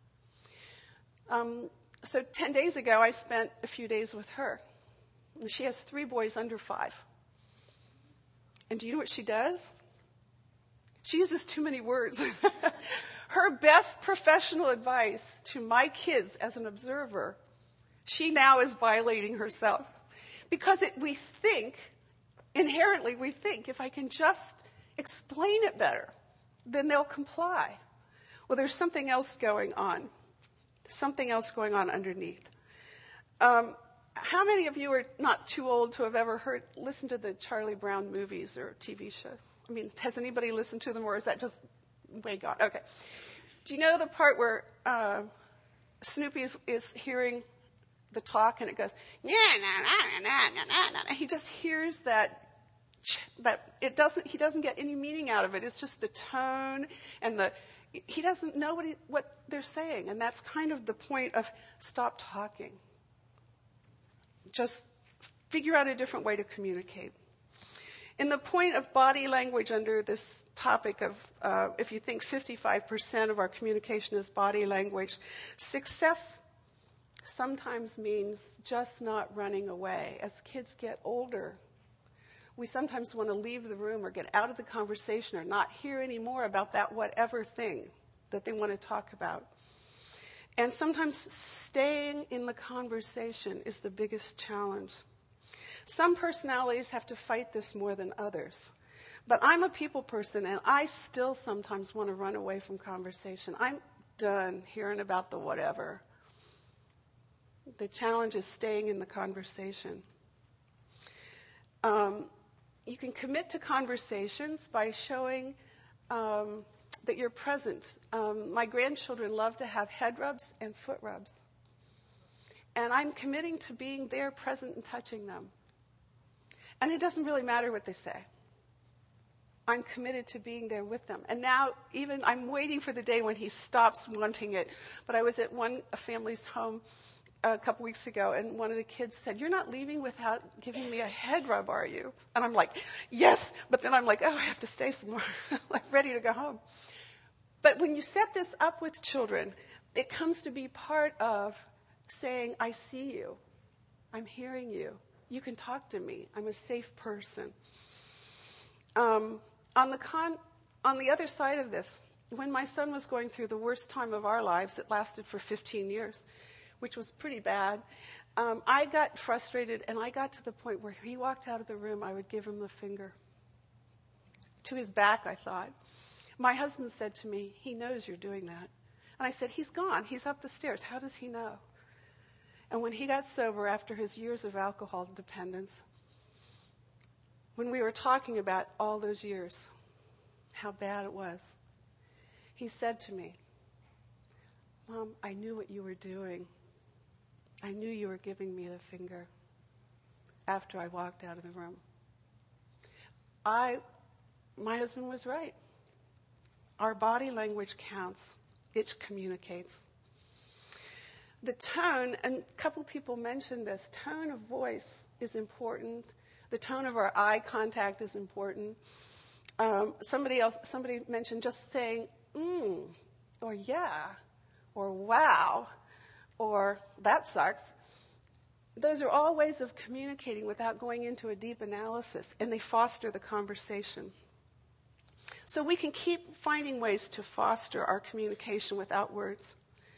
Um, so ten days ago, I spent a few days with her. And she has three boys under five. And do you know what she does? She uses too many words. Her best professional advice to my kids as an observer, she now is violating herself. Because it, we think, inherently we think, if I can just explain it better, then they'll comply. Well, there's something else going on. Something else going on underneath. Um, how many of you are not too old to have ever heard, listened to the Charlie Brown movies or T V shows? I mean, has anybody listened to them, or is that just way gone? Okay. Do you know the part where uh, Snoopy is, is hearing the talk and it goes, yeah, nah, nah, nah, nah, nah, nah. He just hears that, that it doesn't, he doesn't get any meaning out of it. It's just the tone and the, he doesn't know what, he, what they're saying. And that's kind of the point of stop talking. Just figure out a different way to communicate. In the point of body language under this topic of, uh, if you think fifty-five percent of our communication is body language, success sometimes means just not running away. As kids get older, we sometimes want to leave the room or get out of the conversation or not hear any more about that whatever thing that they want to talk about. And sometimes staying in the conversation is the biggest challenge. Some personalities have to fight this more than others. But I'm a people person, and I still sometimes want to run away from conversation. I'm done hearing about the whatever. The challenge is staying in the conversation. Um, you can commit to conversations by showing um, that you're present. Um, my grandchildren love to have head rubs and foot rubs. And I'm committing to being there, present, and touching them. And it doesn't really matter what they say. I'm committed to being there with them. And now, even I'm waiting for the day when he stops wanting it. But I was at one a family's home a couple weeks ago, and one of the kids said, "You're not leaving without giving me a head rub, are you?" And I'm like, "Yes." But then I'm like, "Oh, I have to stay somewhere." Like, ready to go home. But when you set this up with children, it comes to be part of saying, I see you. I'm hearing you. You can talk to me. I'm a safe person. Um, on the con- on the other side of this, when my son was going through the worst time of our lives, it lasted for fifteen years, which was pretty bad. Um, I got frustrated, and I got to the point where he walked out of the room, I would give him the finger. To his back, I thought. My husband said to me, he knows you're doing that. And I said, he's gone. He's up the stairs. How does he know? And when he got sober after his years of alcohol dependence, when we were talking about all those years, how bad it was, he said to me, Mom, I knew what you were doing. I knew you were giving me the finger after I walked out of the room. I, my husband was right. Our body language counts. It communicates. The tone, and a couple people mentioned this, tone of voice is important. The tone of our eye contact is important. Um, somebody else, somebody mentioned just saying, mm, or yeah, or wow, or that sucks. Those are all ways of communicating without going into a deep analysis, and they foster the conversation. So we can keep finding ways to foster our communication without words.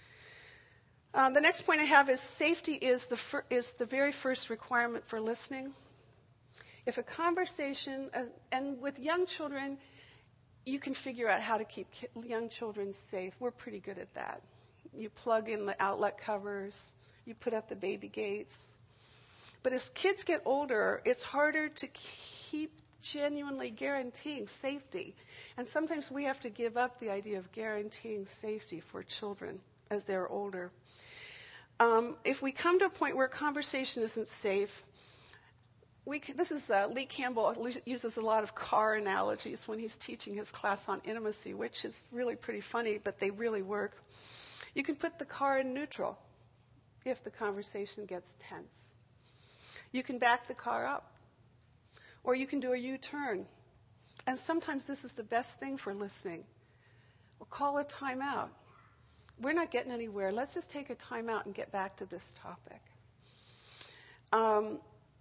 Uh, the next point I have is safety is the fir- is the very first requirement for listening. If a conversation, uh, and with young children, you can figure out how to keep ki- young children safe. We're pretty good at that. You plug in the outlet covers, you put up the baby gates. But as kids get older, it's harder to keep genuinely guaranteeing safety. And sometimes we have to give up the idea of guaranteeing safety for children as they're older. Um, if we come to a point where conversation isn't safe, we can, this is uh, Lee Campbell uses a lot of car analogies when he's teaching his class on intimacy, which is really pretty funny, but they really work. You can put the car in neutral if the conversation gets tense. You can back the car up, or you can do a U-turn. And sometimes this is the best thing for listening. Or call a timeout. We're not getting anywhere. Let's just take a timeout and get back to this topic. Um,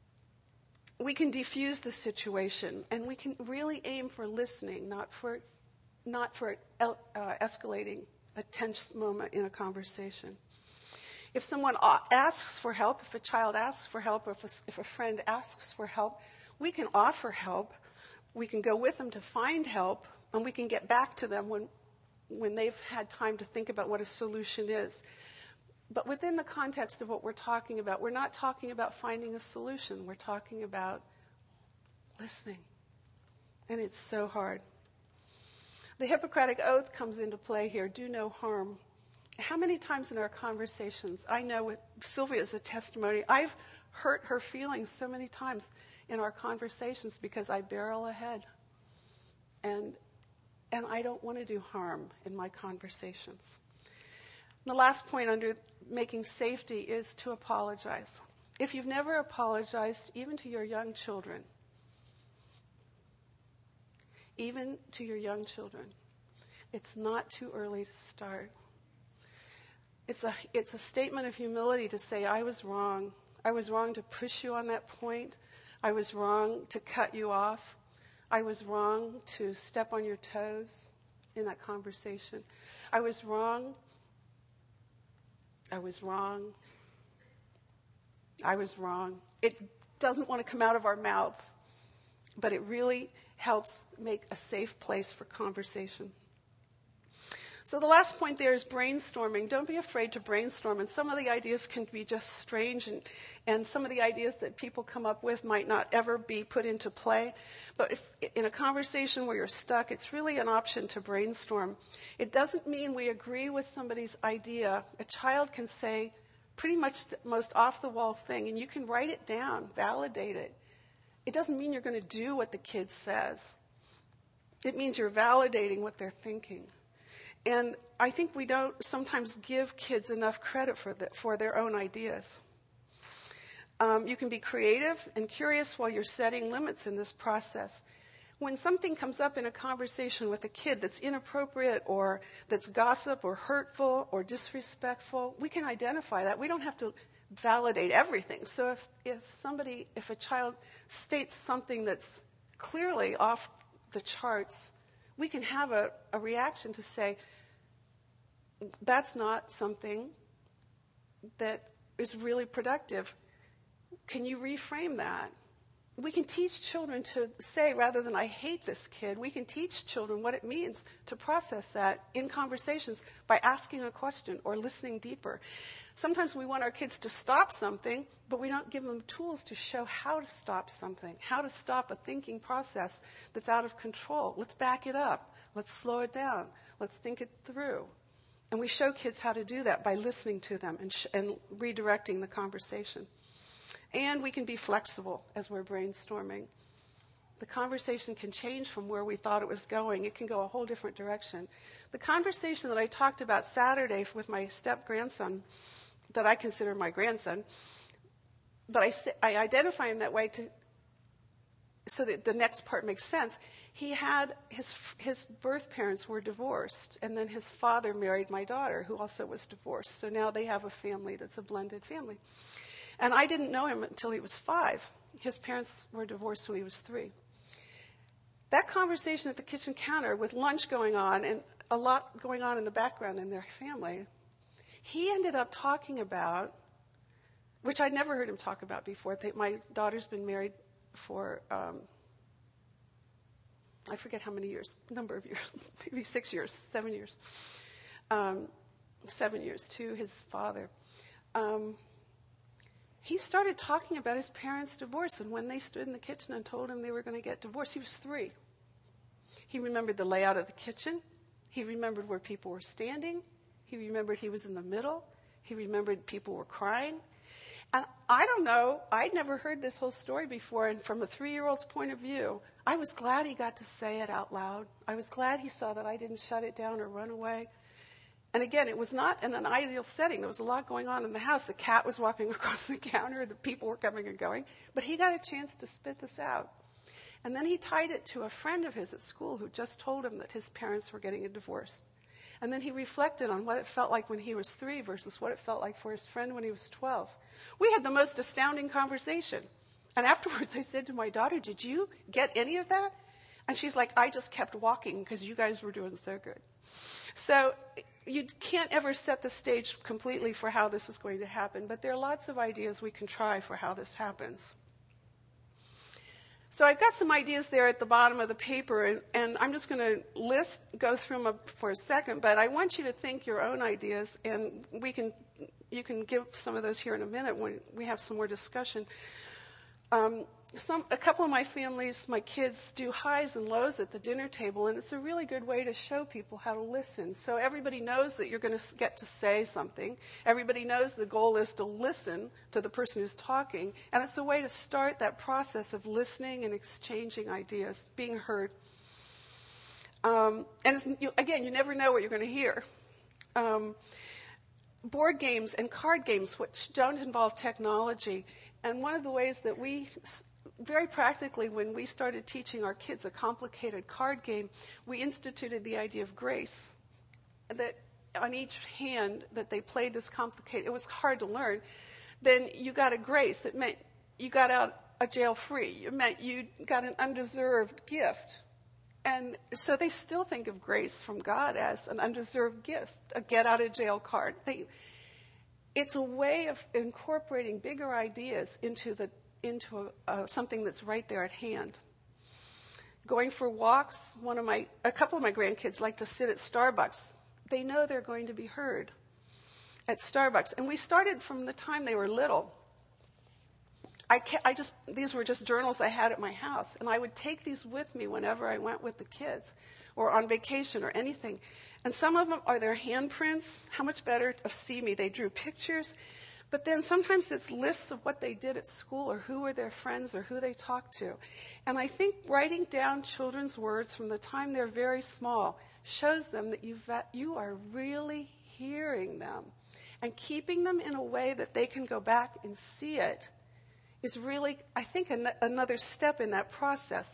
we can defuse the situation, and we can really aim for listening, not for, not for uh, escalating a tense moment in a conversation. If someone asks for help, if a child asks for help, or if a, if a friend asks for help, we can offer help. We can go with them to find help, and we can get back to them when when they've had time to think about what a solution is. But within the context of what we're talking about, we're not talking about finding a solution. We're talking about listening. And it's so hard. The Hippocratic Oath comes into play here, do no harm. How many times in our conversations, I know with Sylvia is a testimony, I've hurt her feelings so many times in our conversations because I barrel ahead. And And I don't want to do harm in my conversations. And the last point under making safety is to apologize. If you've never apologized, even to your young children, even to your young children, it's not too early to start. It's a, it's a statement of humility to say, I was wrong. I was wrong to push you on that point. I was wrong to cut you off. I was wrong to step on your toes in that conversation. I was wrong. I was wrong. I was wrong. It doesn't want to come out of our mouths, but it really helps make a safe place for conversation. So the last point there is brainstorming. Don't be afraid to brainstorm. And some of the ideas can be just strange, and, and some of the ideas that people come up with might not ever be put into play. But if, in a conversation where you're stuck, it's really an option to brainstorm. It doesn't mean we agree with somebody's idea. A child can say pretty much the most off-the-wall thing, and you can write it down, validate it. It doesn't mean you're going to do what the kid says. It means you're validating what they're thinking. And I think we don't sometimes give kids enough credit for, the, for their own ideas. Um, you can be creative and curious while you're setting limits in this process. when something comes up in a conversation with a kid that's inappropriate or that's gossip or hurtful or disrespectful, we can identify that. We don't have to validate everything. So if, if somebody, if a child states something that's clearly off the charts, we can have a, a reaction to say, that's not something that is really productive. Can you reframe that? We can teach children to say, rather than I hate this kid, we can teach children what it means to process that in conversations by asking a question or listening deeper. Sometimes we want our kids to stop something, but we don't give them tools to show how to stop something, how to stop a thinking process that's out of control. Let's back it up. Let's slow it down. Let's think it through. And we show kids how to do that by listening to them and, sh- and redirecting the conversation. And we can be flexible as we're brainstorming. The conversation can change from where we thought it was going. It can go a whole different direction. The conversation that I talked about Saturday with my step-grandson, that I consider my grandson, but I, I identify him that way to, so that the next part makes sense. He had, his, his birth parents were divorced, and then his father married my daughter, who also was divorced. So now they have a family that's a blended family. And I didn't know him until he was five. His parents were divorced when he was three. That conversation at the kitchen counter with lunch going on and a lot going on in the background in their family, he ended up talking about, which I'd never heard him talk about before. They, my daughter's been married for, um, I forget how many years, number of years, maybe six years, seven years, um, seven years to his father. Um, He started talking about his parents' divorce, and when they stood in the kitchen and told him they were going to get divorced, he was three. He remembered the layout of the kitchen. He remembered where people were standing. He remembered he was in the middle. He remembered people were crying. And I don't know, I'd never heard this whole story before, and from a three-year-old's point of view, I was glad he got to say it out loud. I was glad he saw that I didn't shut it down or run away. And again, it was not in an ideal setting. There was a lot going on in the house. The cat was walking across the counter. The people were coming and going. But he got a chance to spit this out. And then he tied it to a friend of his at school who just told him that his parents were getting a divorce. And then he reflected on what it felt like when he was three versus what it felt like for his friend when he was twelve. We had the most astounding conversation. And afterwards I said to my daughter, did you get any of that? And she's like, I just kept walking because you guys were doing so good. So you can't ever set the stage completely for how this is going to happen, but there are lots of ideas we can try for how this happens. So I've got some ideas there at the bottom of the paper, and, and I'm just going to list, go through them for a second, but I want you to think your own ideas, and we can, you can give some of those here in a minute when we have some more discussion. Um, Some, a couple of my families, my kids, do highs and lows at the dinner table, and it's a really good way to show people how to listen. So everybody knows that you're going to get to say something. Everybody knows the goal is to listen to the person who's talking, and it's a way to start that process of listening and exchanging ideas, being heard. Um, and it's, you, again, you never know what you're going to hear. Um, board games and card games, which don't involve technology, and one of the ways that we very practically, when we started teaching our kids a complicated card game, we instituted the idea of grace. That on each hand that they played this complicated, it was hard to learn, then you got a grace. It meant you got out of jail free. It meant you got an undeserved gift. And so they still think of grace from God as an undeserved gift, a get out of jail card. They, it's a way of incorporating bigger ideas into the into uh, something that's right there at hand. Going for walks, one of my, a couple of my grandkids like to sit at Starbucks. They know they're going to be heard at Starbucks. And we started from the time they were little. I, I just, these were just journals I had at my house. And I would take these with me whenever I went with the kids or on vacation or anything. And some of them are their handprints. How much better to see me? They drew pictures. But then sometimes it's lists of what they did at school or who were their friends or who they talked to. And I think writing down children's words from the time they're very small shows them that you've, you are really hearing them. And keeping them in a way that they can go back and see it is really, I think, an, another step in that process.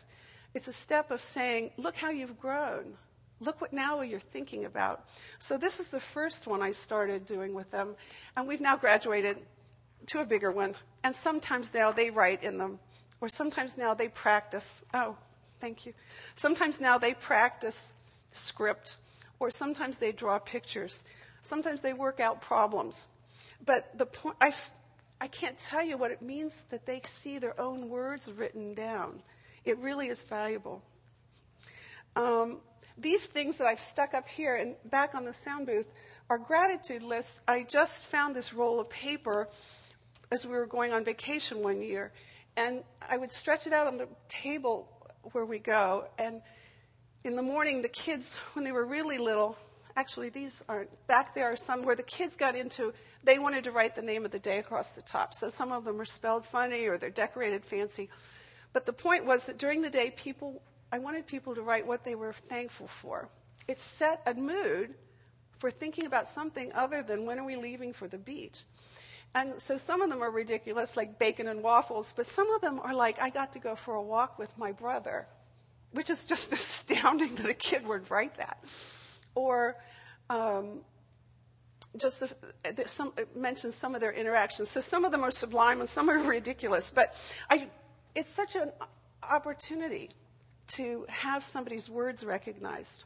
It's a step of saying, look how you've grown. Look what now you're thinking about. So this is the first one I started doing with them, and we've now graduated to a bigger one. And sometimes now they write in them, or sometimes now they practice. Oh, thank you. Sometimes now they practice script, or sometimes they draw pictures. Sometimes they work out problems. But the point, I, I can't tell you what it means that they see their own words written down. It really is valuable. Um, These things that I've stuck up here and back on the sound booth are gratitude lists. I just found this roll of paper as we were going on vacation one year. And I would stretch it out on the table where we go. And in the morning, the kids, when they were really little, actually these aren't, back there are some where the kids got into, they wanted to write the name of the day across the top. So some of them are spelled funny or they're decorated fancy. But the point was that during the day, people I wanted people to write what they were thankful for. It set a mood for thinking about something other than when are we leaving for the beach. And so some of them are ridiculous, like bacon and waffles, but some of them are like, I got to go for a walk with my brother, which is just astounding that a kid would write that. Or um, just the, the, some, it mentions some of their interactions. So some of them are sublime and some are ridiculous, but I, it's such an opportunity to have somebody's words recognized.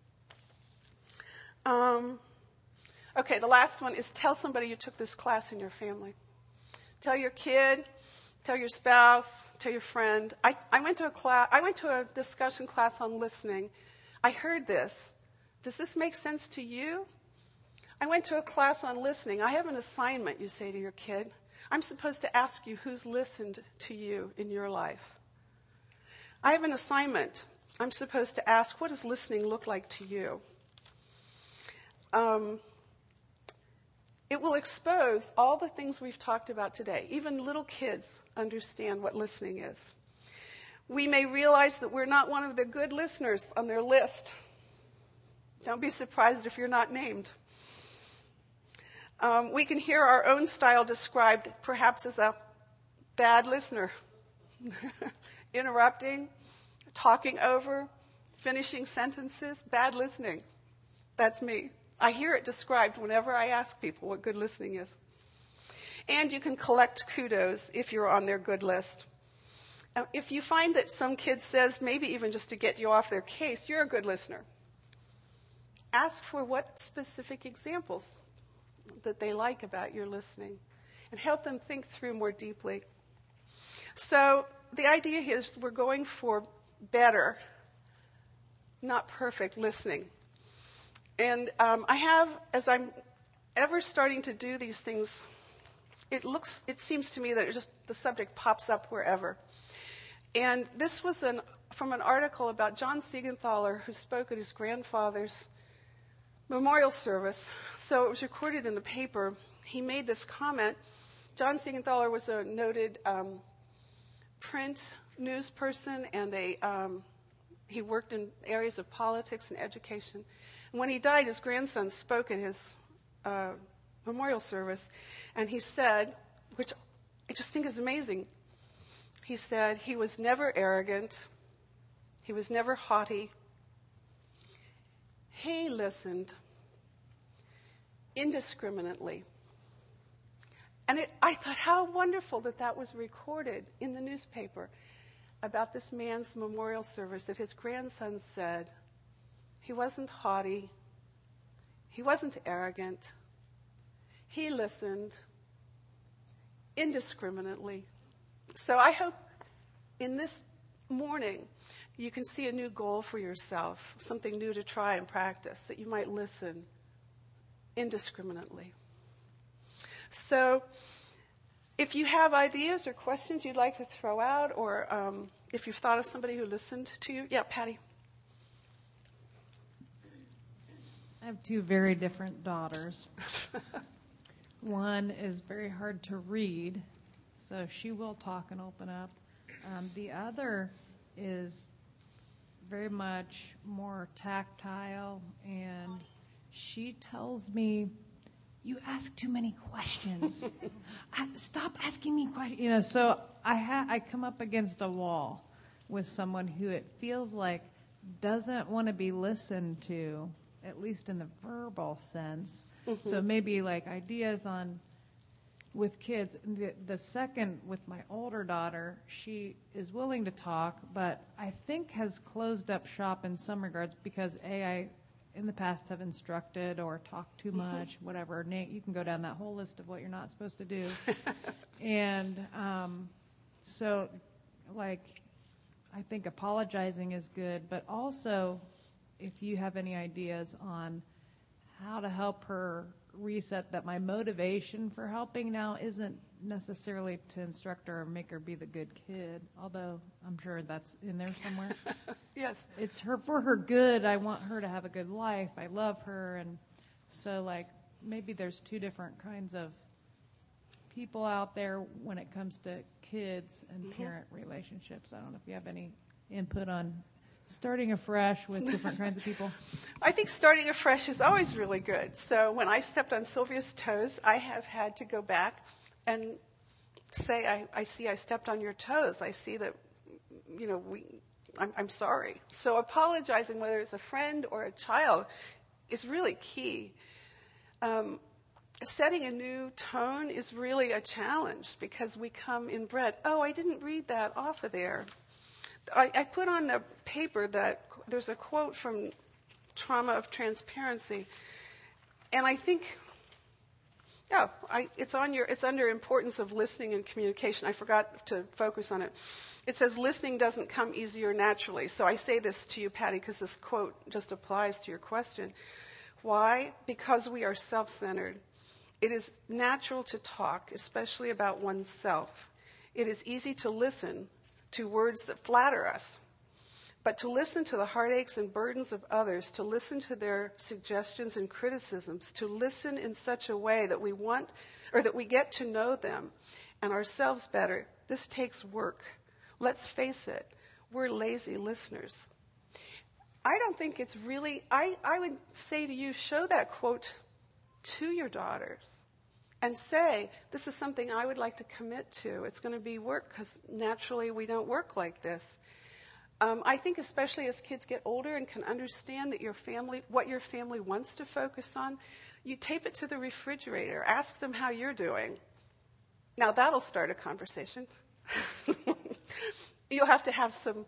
Um, okay, the last one is tell somebody you took this class in your family. Tell your kid, tell your spouse, tell your friend. I, I went to a class. I went to a discussion class on listening. I heard this. Does this make sense to you? I went to a class on listening. I have an assignment, you say to your kid. I'm supposed to ask you who's listened to you in your life. I have an assignment. I'm supposed to ask, what does listening look like to you? Um, it will expose all the things we've talked about today. Even little kids understand what listening is. We may realize that we're not one of the good listeners on their list. Don't be surprised if you're not named. Um, we can hear our own style described perhaps as a bad listener. Interrupting, talking over, finishing sentences, bad listening. That's me. I hear it described whenever I ask people what good listening is. And you can collect kudos if you're on their good list. Now, if you find that some kid says, maybe even just to get you off their case, you're a good listener, ask for what specific examples that they like about your listening and help them think through more deeply. So the idea is we're going for better, not perfect listening. And um, I have, as I'm ever starting to do these things, it looks, it seems to me that it just the subject pops up wherever. And this was an, from an article about John Siegenthaler, who spoke at his grandfather's memorial service. So it was recorded in the paper. He made this comment. John Siegenthaler was a noted um, print news person, and a um, he worked in areas of politics and education. And when he died, his grandson spoke at his uh, memorial service, and he said, which I just think is amazing, he said, he was never arrogant, he was never haughty, he listened indiscriminately. And it, I thought, how wonderful that that was recorded in the newspaper about this man's memorial service, that his grandson said he wasn't haughty, he wasn't arrogant, he listened indiscriminately. So I hope in this morning you can see a new goal for yourself, something new to try and practice, that you might listen indiscriminately. So if you have ideas or questions you'd like to throw out, or um, if you've thought of somebody who listened to you. Yeah, Patty.
I have two very different daughters. One is very hard to read, so she will talk and open up. Um, the other is very much more tactile, and she tells me, "You ask too many questions. I, stop asking me questions." You know, so I ha- I come up against a wall with someone who it feels like doesn't want to be listened to, at least in the verbal sense. Mm-hmm. So maybe like ideas on with kids. The, the second, with my older daughter, she is willing to talk, but I think has closed up shop in some regards because, A, I in the past have instructed or talked too much, mm-hmm. whatever. Nate, you can go down that whole list of what you're not supposed to do. and um, so, like, I think apologizing is good, but also if you have any ideas on how to help her reset that my motivation for helping now isn't necessarily to instruct her or make her be the good kid, although I'm sure that's in there somewhere.
Yes.
It's her for her good. I want her to have a good life. I love her. And so, like, maybe there's two different kinds of people out there when it comes to kids and mm-hmm. parent relationships. I don't know if you have any input on starting afresh with different kinds of people.
I think starting afresh is always really good. So when I stepped on Sylvia's toes, I have had to go back and say, I, I see I stepped on your toes. I see that, you know, we, I'm, I'm sorry. So apologizing, whether it's a friend or a child, is really key. Um, setting a new tone is really a challenge because we come inbred. Oh, I didn't read that off of there. I, I put on the paper that there's a quote from Trauma of Transparency, and I think, yeah, I, it's on your, it's under importance of listening and communication. I forgot to focus on it. It says listening doesn't come easy or naturally. So I say this to you, Patty, because this quote just applies to your question. Why? Because we are self-centered. It is natural to talk, especially about oneself. It is easy to listen to words that flatter us. But to listen to the heartaches and burdens of others, to listen to their suggestions and criticisms, to listen in such a way that we want, or that we get to know them and ourselves better, this takes work. Let's face it, we're lazy listeners. I don't think it's really, I, I would say to you, show that quote to your daughters. And say, this is something I would like to commit to. It's going to be work because naturally we don't work like this. Um, I think especially as kids get older and can understand that your family, what your family wants to focus on, you tape it to the refrigerator. Ask them how you're doing. Now that'll start a conversation. You'll have to have some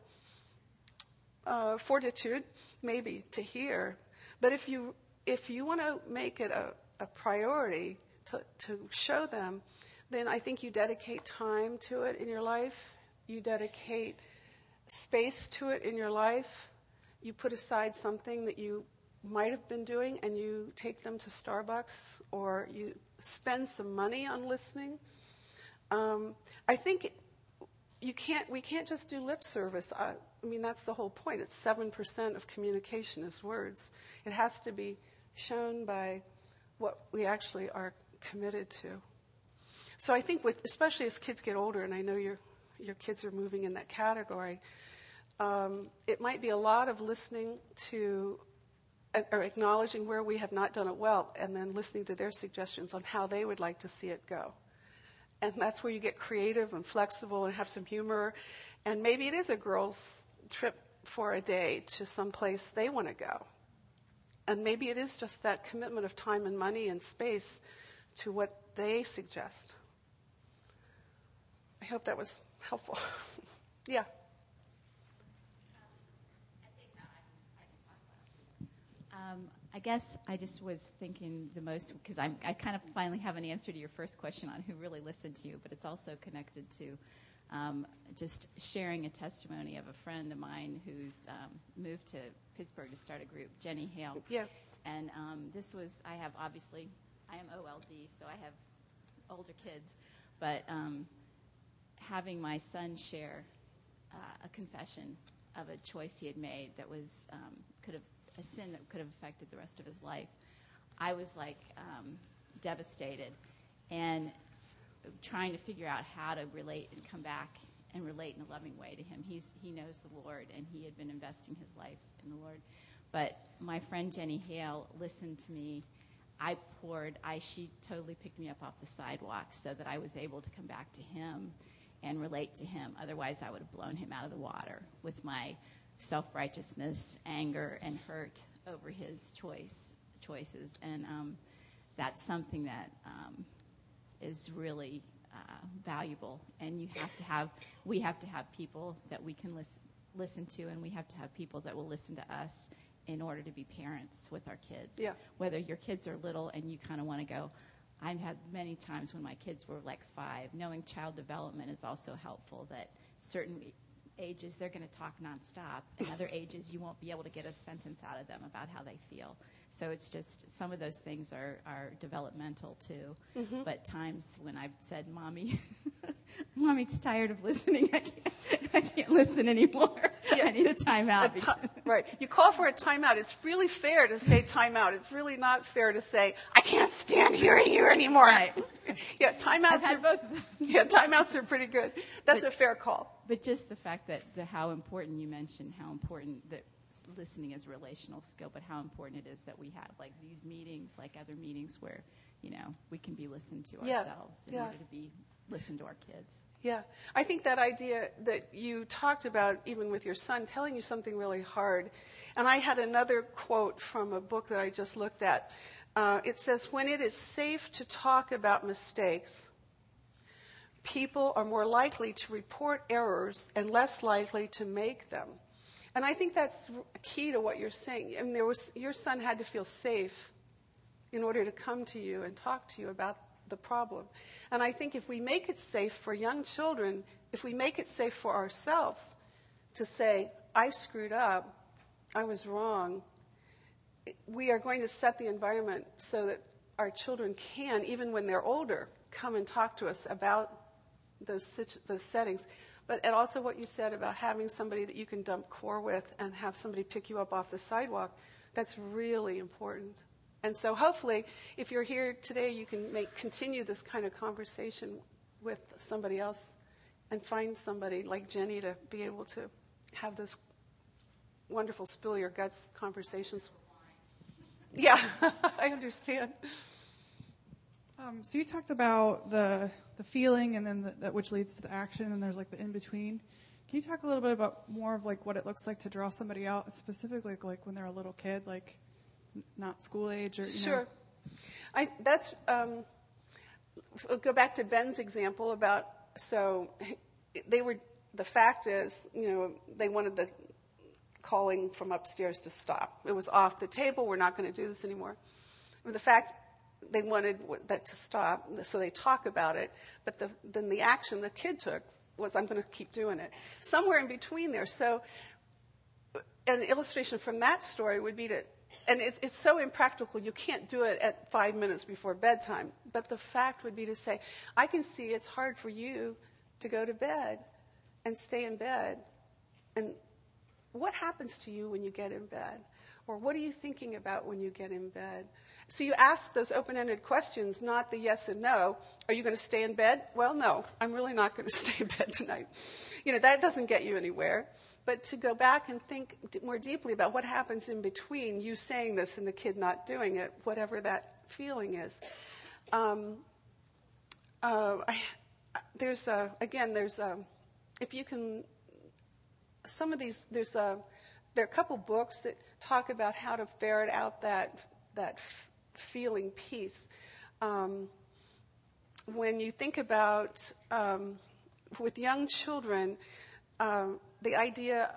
uh, fortitude, maybe, to hear. But if you if you want to make it a, a priority, To, to show them, then I think you dedicate time to it in your life. You dedicate space to it in your life. You put aside something that you might have been doing and you take them to Starbucks or you spend some money on listening. Um, I think you can't. We can't just do lip service. I, I mean, that's the whole point. It's seven percent of communication is words. It has to be shown by what we actually are committed to. So I think with, especially as kids get older, and I know your your kids are moving in that category, um, it might be a lot of listening to, or acknowledging where we have not done it well, and then listening to their suggestions on how they would like to see it go. And that's where you get creative and flexible and have some humor. And maybe it is a girl's trip for a day to some place they want to go. And maybe it is just that commitment of time and money and space to what they suggest. I hope that was helpful. Yeah.
Um, I guess I just was thinking the most, because I kind of finally have an answer to your first question on who really listened to you, but it's also connected to um, just sharing a testimony of a friend of mine who's um, moved to Pittsburgh to start a group, Jenny Hale.
Yeah.
And um, this was, I have obviously, I am O L D, so I have older kids, but um, having my son share uh, a confession of a choice he had made that was, um, could have, a sin that could have affected the rest of his life, I was like um, devastated and trying to figure out how to relate and come back and relate in a loving way to him. He's, he knows the Lord, and he had been investing his life in the Lord. But my friend Jenny Hale listened to me. I poured, I, she totally picked me up off the sidewalk so that I was able to come back to him and relate to him. Otherwise, I would have blown him out of the water with my self-righteousness, anger, and hurt over his choice choices. And um, that's something that um, is really uh, valuable. And you have to have, we have to have people that we can listen listen to, and we have to have people that will listen to us in order to be parents with our kids.
Yeah.
Whether your kids are little and you kind of want to go, I've had many times when my kids were like five, knowing child development is also helpful, that certain ages they're going to talk nonstop, and other ages you won't be able to get a sentence out of them about how they feel. So it's just, some of those things are, are developmental too. Mm-hmm. But times when I've said, Mommy, Mommy's tired of listening. I can't, I can't listen anymore. Yeah. I need a timeout.
A ti- right. You call for a timeout. It's really fair to say timeout. It's really not fair to say, I can't stand hearing you anymore.
Right.
Yeah, timeouts
I've had
are,
both.
Yeah, timeouts are pretty good. That's
But-
a fair call.
But just the fact that the how important you mentioned, how important that listening is a relational skill, but how important it is that we have like these meetings, like other meetings where, you know, we can be listened to
Yeah.
ourselves in
Yeah.
order to be listened to our kids.
Yeah. I think that idea that you talked about, even with your son, telling you something really hard. And I had another quote from a book that I just looked at. Uh, it says, when it is safe to talk about mistakes, people are more likely to report errors and less likely to make them. And I think that's key to what you're saying. I mean, there was, your son had to feel safe in order to come to you and talk to you about the problem. And I think if we make it safe for young children, if we make it safe for ourselves to say, I screwed up, I was wrong, we are going to set the environment so that our children can, even when they're older, come and talk to us about those those settings. But and also what you said about having somebody that you can dump core with and have somebody pick you up off the sidewalk, that's really important. And so hopefully, if you're here today, you can make continue this kind of conversation with somebody else and find somebody like Jenny to be able to have this wonderful spill your guts conversations. Yeah, I understand.
Um, so you talked about the the feeling, and then the, that which leads to the action, and there's like the in between. Can you talk a little bit about more of like what it looks like to draw somebody out, specifically like when they're a little kid, like n- not school age, or you
Sure.
know?
I that's um, f- go back to Ben's example about so they were the fact is you know they wanted the calling from upstairs to stop. It was off the table. We're not going to do this anymore. The fact they wanted that to stop, so they talk about it. But the, then the action the kid took was, I'm going to keep doing it. Somewhere in between there. So an illustration from that story would be to, and it's, it's so impractical, you can't do it at five minutes before bedtime. But the fact would be to say, I can see it's hard for you to go to bed and stay in bed. And what happens to you when you get in bed? Or what are you thinking about when you get in bed? So you ask those open-ended questions, not the yes and no. Are you going to stay in bed? Well, no, I'm really not going to stay in bed tonight. You know, that doesn't get you anywhere. But to go back and think more deeply about what happens in between you saying this and the kid not doing it, whatever that feeling is. Um, uh, I, there's a, again, there's a, if you can, some of these, there's a, there are a couple books that talk about how to ferret out that that f- feeling piece. Um, when you think about um, with young children, um, the idea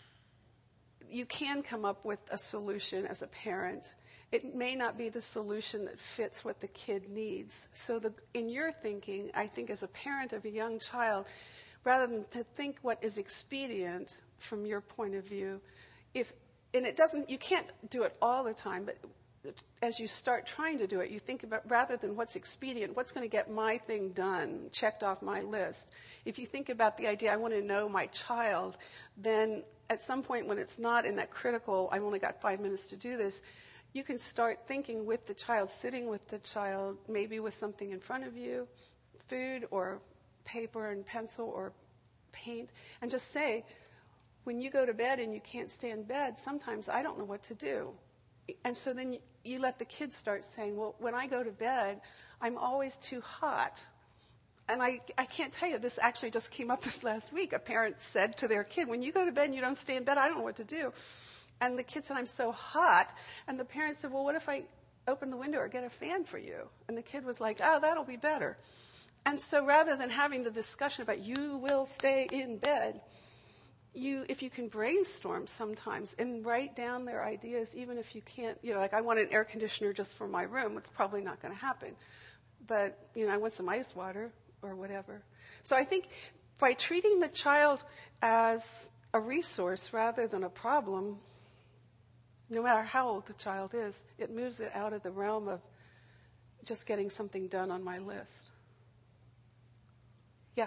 you can come up with a solution as a parent. It may not be the solution that fits what the kid needs. So the, in your thinking, I think as a parent of a young child, rather than to think what is expedient from your point of view, if and it doesn't, you can't do it all the time, but as you start trying to do it, you think about, rather than what's expedient, what's going to get my thing done, checked off my list. If you think about the idea, I want to know my child, then at some point when it's not in that critical, I've only got five minutes to do this, you can start thinking with the child, sitting with the child, maybe with something in front of you, food or paper and pencil or paint, and just say, when you go to bed and you can't stay in bed, sometimes I don't know what to do. And so then you, you let the kids start saying, well, when I go to bed, I'm always too hot. and I, I can't tell you, this actually just came up this last week. A parent said to their kid, when you go to bed and you don't stay in bed, I don't know what to do. And the kid said, I'm so hot. And the parent said, well, what if I open the window or get a fan for you? And the kid was like, oh, that'll be better. And so rather than having the discussion about you will stay in bed, you, if you can brainstorm sometimes and write down their ideas, even if you can't, you know, like I want an air conditioner just for my room, it's probably not going to happen. But, you know, I want some ice water or whatever. So I think by treating the child as a resource rather than a problem, no matter how old the child is, it moves it out of the realm of just getting something done on my list. Yeah.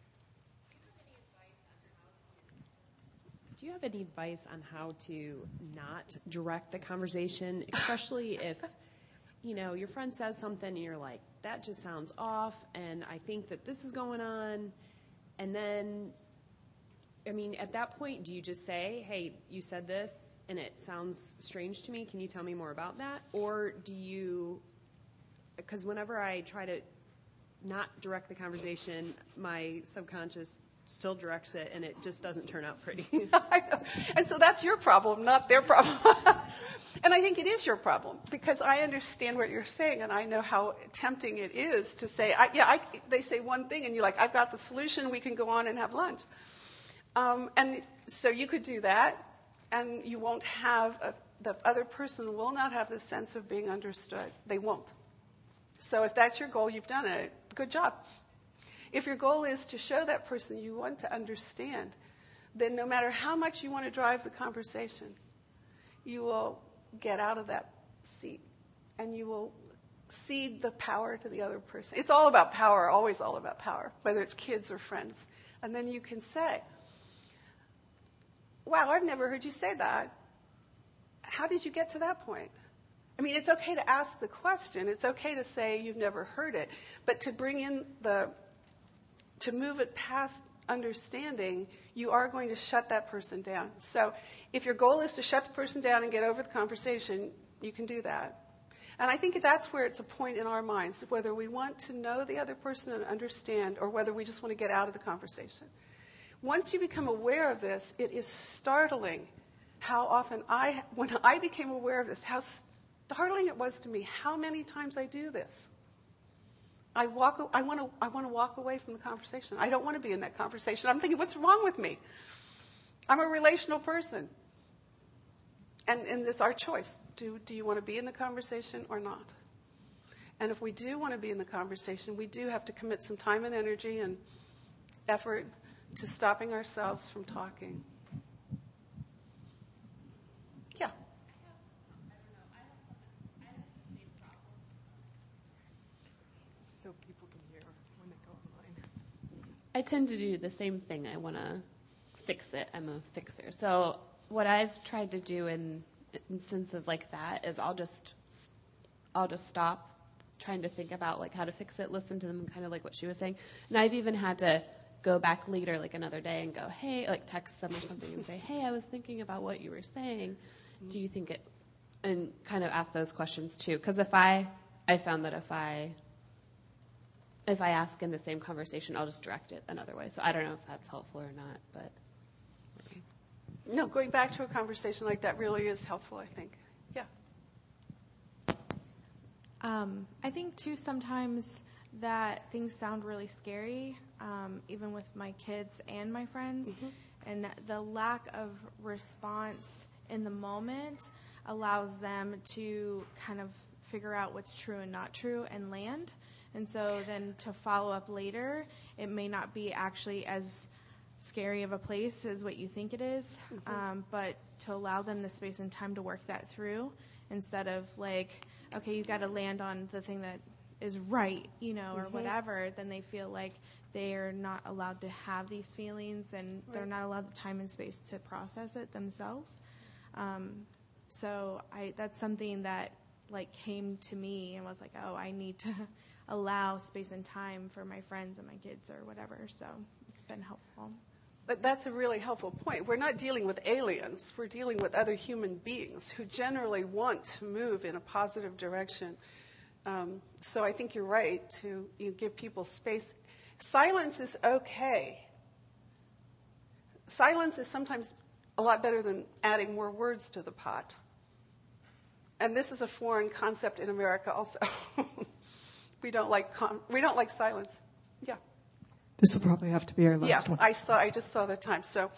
Do you have any advice on how to not direct the conversation, especially if, you know, your friend says something and you're like, that just sounds off, and I think that this is going on, and then, I mean, at that point, do you just say, hey, you said this, and it sounds strange to me, can you tell me more about that? Or do you, because whenever I try to not direct the conversation, my subconscious still directs it, and it just doesn't turn out pretty.
I know. And so that's your problem, not their problem. And I think it is your problem, because I understand what you're saying, and I know how tempting it is to say, I, yeah, I, they say one thing, and you're like, I've got the solution, we can go on and have lunch. Um, and so you could do that, and you won't have, a, the other person will not have the sense of being understood. They won't. So if that's your goal, you've done it. Good job. If your goal is to show that person you want to understand, then no matter how much you want to drive the conversation, you will get out of that seat and you will cede the power to the other person. It's all about power, always all about power, whether it's kids or friends. And then you can say, wow, I've never heard you say that. How did you get to that point? I mean, it's okay to ask the question. It's okay to say you've never heard it. But to bring in the, to move it past understanding, you are going to shut that person down. So if your goal is to shut the person down and get over the conversation, you can do that. And I think that's where it's a point in our minds, whether we want to know the other person and understand, or whether we just want to get out of the conversation. Once you become aware of this, it is startling how often I, when I became aware of this, how startling it was to me how many times I do this. I walk. I want to. I want to walk away from the conversation. I don't want to be in that conversation. I'm thinking, what's wrong with me? I'm a relational person, and and it's our choice. Do do you want to be in the conversation or not? And if we do want to be in the conversation, we do have to commit some time and energy and effort to stopping ourselves from talking. Yeah.
So people can hear when they go online.
I tend to do the same thing. I want to fix it. I'm a fixer. So what I've tried to do in instances like that is I'll just I'll just stop trying to think about like how to fix it, listen to them, kind of like what she was saying. And I've even had to go back later, like another day, and go, hey, like text them or something and say, hey, I was thinking about what you were saying. Do you think it? And kind of ask those questions too. Because if I, I found that if I, if I ask in the same conversation, I'll just direct it another way. So I don't know if that's helpful or not, but.
No, going back to a conversation like that really is helpful, I think. Yeah.
Um, I think, too, sometimes that things sound really scary, um, even with my kids and my friends. Mm-hmm. And the lack of response in the moment allows them to kind of figure out what's true and not true and land. And so then to follow up later, it may not be actually as scary of a place as what you think it is, mm-hmm. um, but to allow them the space and time to work that through instead of like, okay, you got to land on the thing that is right, you know, or mm-hmm. whatever, then they feel like they're not allowed to have these feelings and right. they're not allowed the time and space to process it themselves. Um, so I, that's something that like came to me and was like, oh, I need to allow space and time for my friends and my kids or whatever. So it's been helpful.
But that's a really helpful point. We're not dealing with aliens. We're dealing with other human beings who generally want to move in a positive direction. Um, so I think you're right to you give people space. Silence is okay. Silence is sometimes a lot better than adding more words to the pot. And this is a foreign concept in America also. we don't like com- we don't like silence. Yeah.
This will probably have to be our last
yeah,
one.
Yeah, I saw. I just saw the time. So.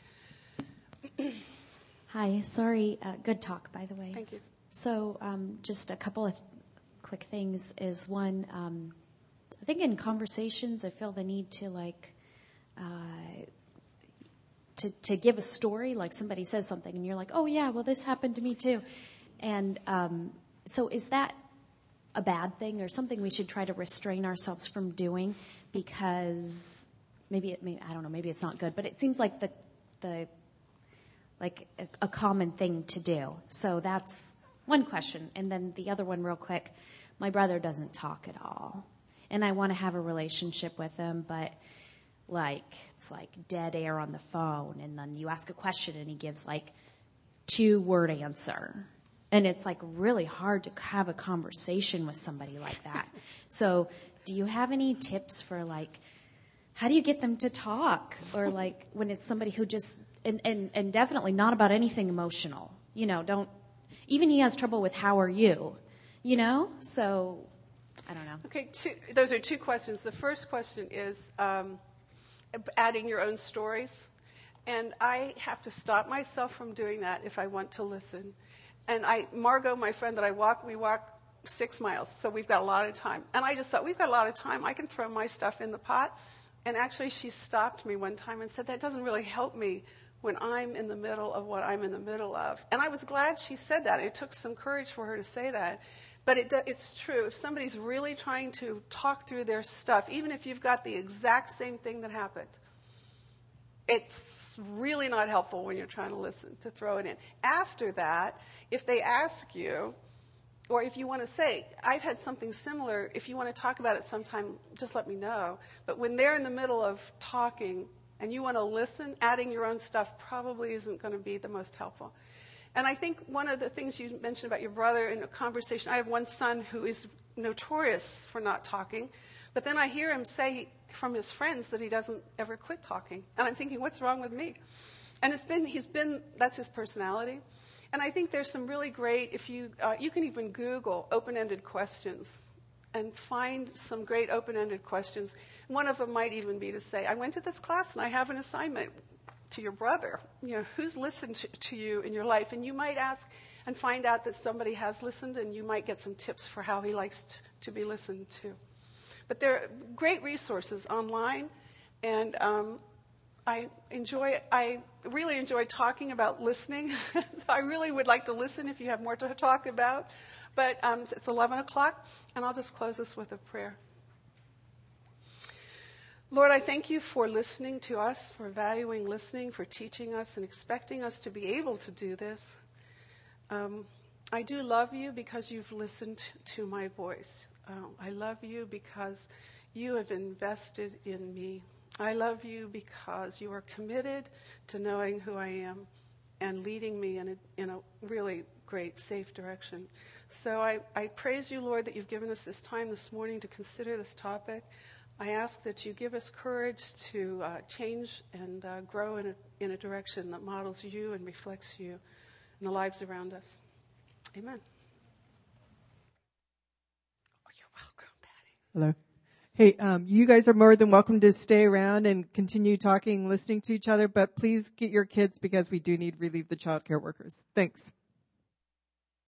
Hi. Sorry. Uh, good talk, by the way.
Thank you.
So, um, just a couple of quick things. Is one, um, I think in conversations, I feel the need to like. Uh, To, to give a story, like somebody says something and you're like, oh yeah, well this happened to me too. And um, so is that a bad thing or something we should try to restrain ourselves from doing? Because maybe it may, I don't know, maybe it's not good, but it seems like the, the like a, a common thing to do. So that's one question. And then the other one real quick, my brother doesn't talk at all. And I want to have a relationship with him, but like, it's like dead air on the phone, and then you ask a question and he gives like two word answer. And it's like really hard to have a conversation with somebody like that. So do you have any tips for like, how do you get them to talk? Or like when it's somebody who just, and, and, and definitely not about anything emotional, you know, don't, even he has trouble with how are you, you know? So I don't know.
Okay. Two, those are two questions. The first question is, um, adding your own stories. And I have to stop myself from doing that if I want to listen. And I, Margot, my friend that I walk, we walk six miles, so we've got a lot of time. And I just thought, we've got a lot of time. I can throw my stuff in the pot. And actually, she stopped me one time and said, that doesn't really help me when I'm in the middle of what I'm in the middle of. And I was glad she said that. It took some courage for her to say that. But it, it's true. If somebody's really trying to talk through their stuff, even if you've got the exact same thing that happened, it's really not helpful when you're trying to listen to throw it in. After that, if they ask you, or if you want to say, I've had something similar, if you want to talk about it sometime, just let me know. But when they're in the middle of talking and you want to listen, adding your own stuff probably isn't going to be the most helpful. And I think one of the things you mentioned about your brother in a conversation, I have one son who is notorious for not talking, but then I hear him say from his friends that he doesn't ever quit talking. And I'm thinking, what's wrong with me? And it's been, he's been, that's his personality. And I think there's some really great, if you, uh, you can even Google open-ended questions and find some great open-ended questions. One of them might even be to say, I went to this class and I have an assignment to your brother. You know, who's listened to, to you in your life? And you might ask and find out that somebody has listened, and you might get some tips for how he likes t- to be listened to. But there are great resources online, and um, I enjoy, I really enjoy talking about listening. So I really would like to listen if you have more to talk about. But um, it's eleven o'clock, and I'll just close this with a prayer. Lord, I thank you for listening to us, for valuing listening, for teaching us and expecting us to be able to do this. Um, I do love you because you've listened to my voice. Uh, I love you because you have invested in me. I love you because you are committed to knowing who I am and leading me in a, in a really great, safe direction. So I, I praise you, Lord, that you've given us this time this morning to consider this topic. I ask that you give us courage to uh, change and uh, grow in a, in a direction that models you and reflects you in the lives around us. Amen. Oh, you're welcome, Patty.
Hello. Hey, um, you guys are more than welcome to stay around and continue talking, listening to each other, but please get your kids because we do need to relieve the child care workers. Thanks.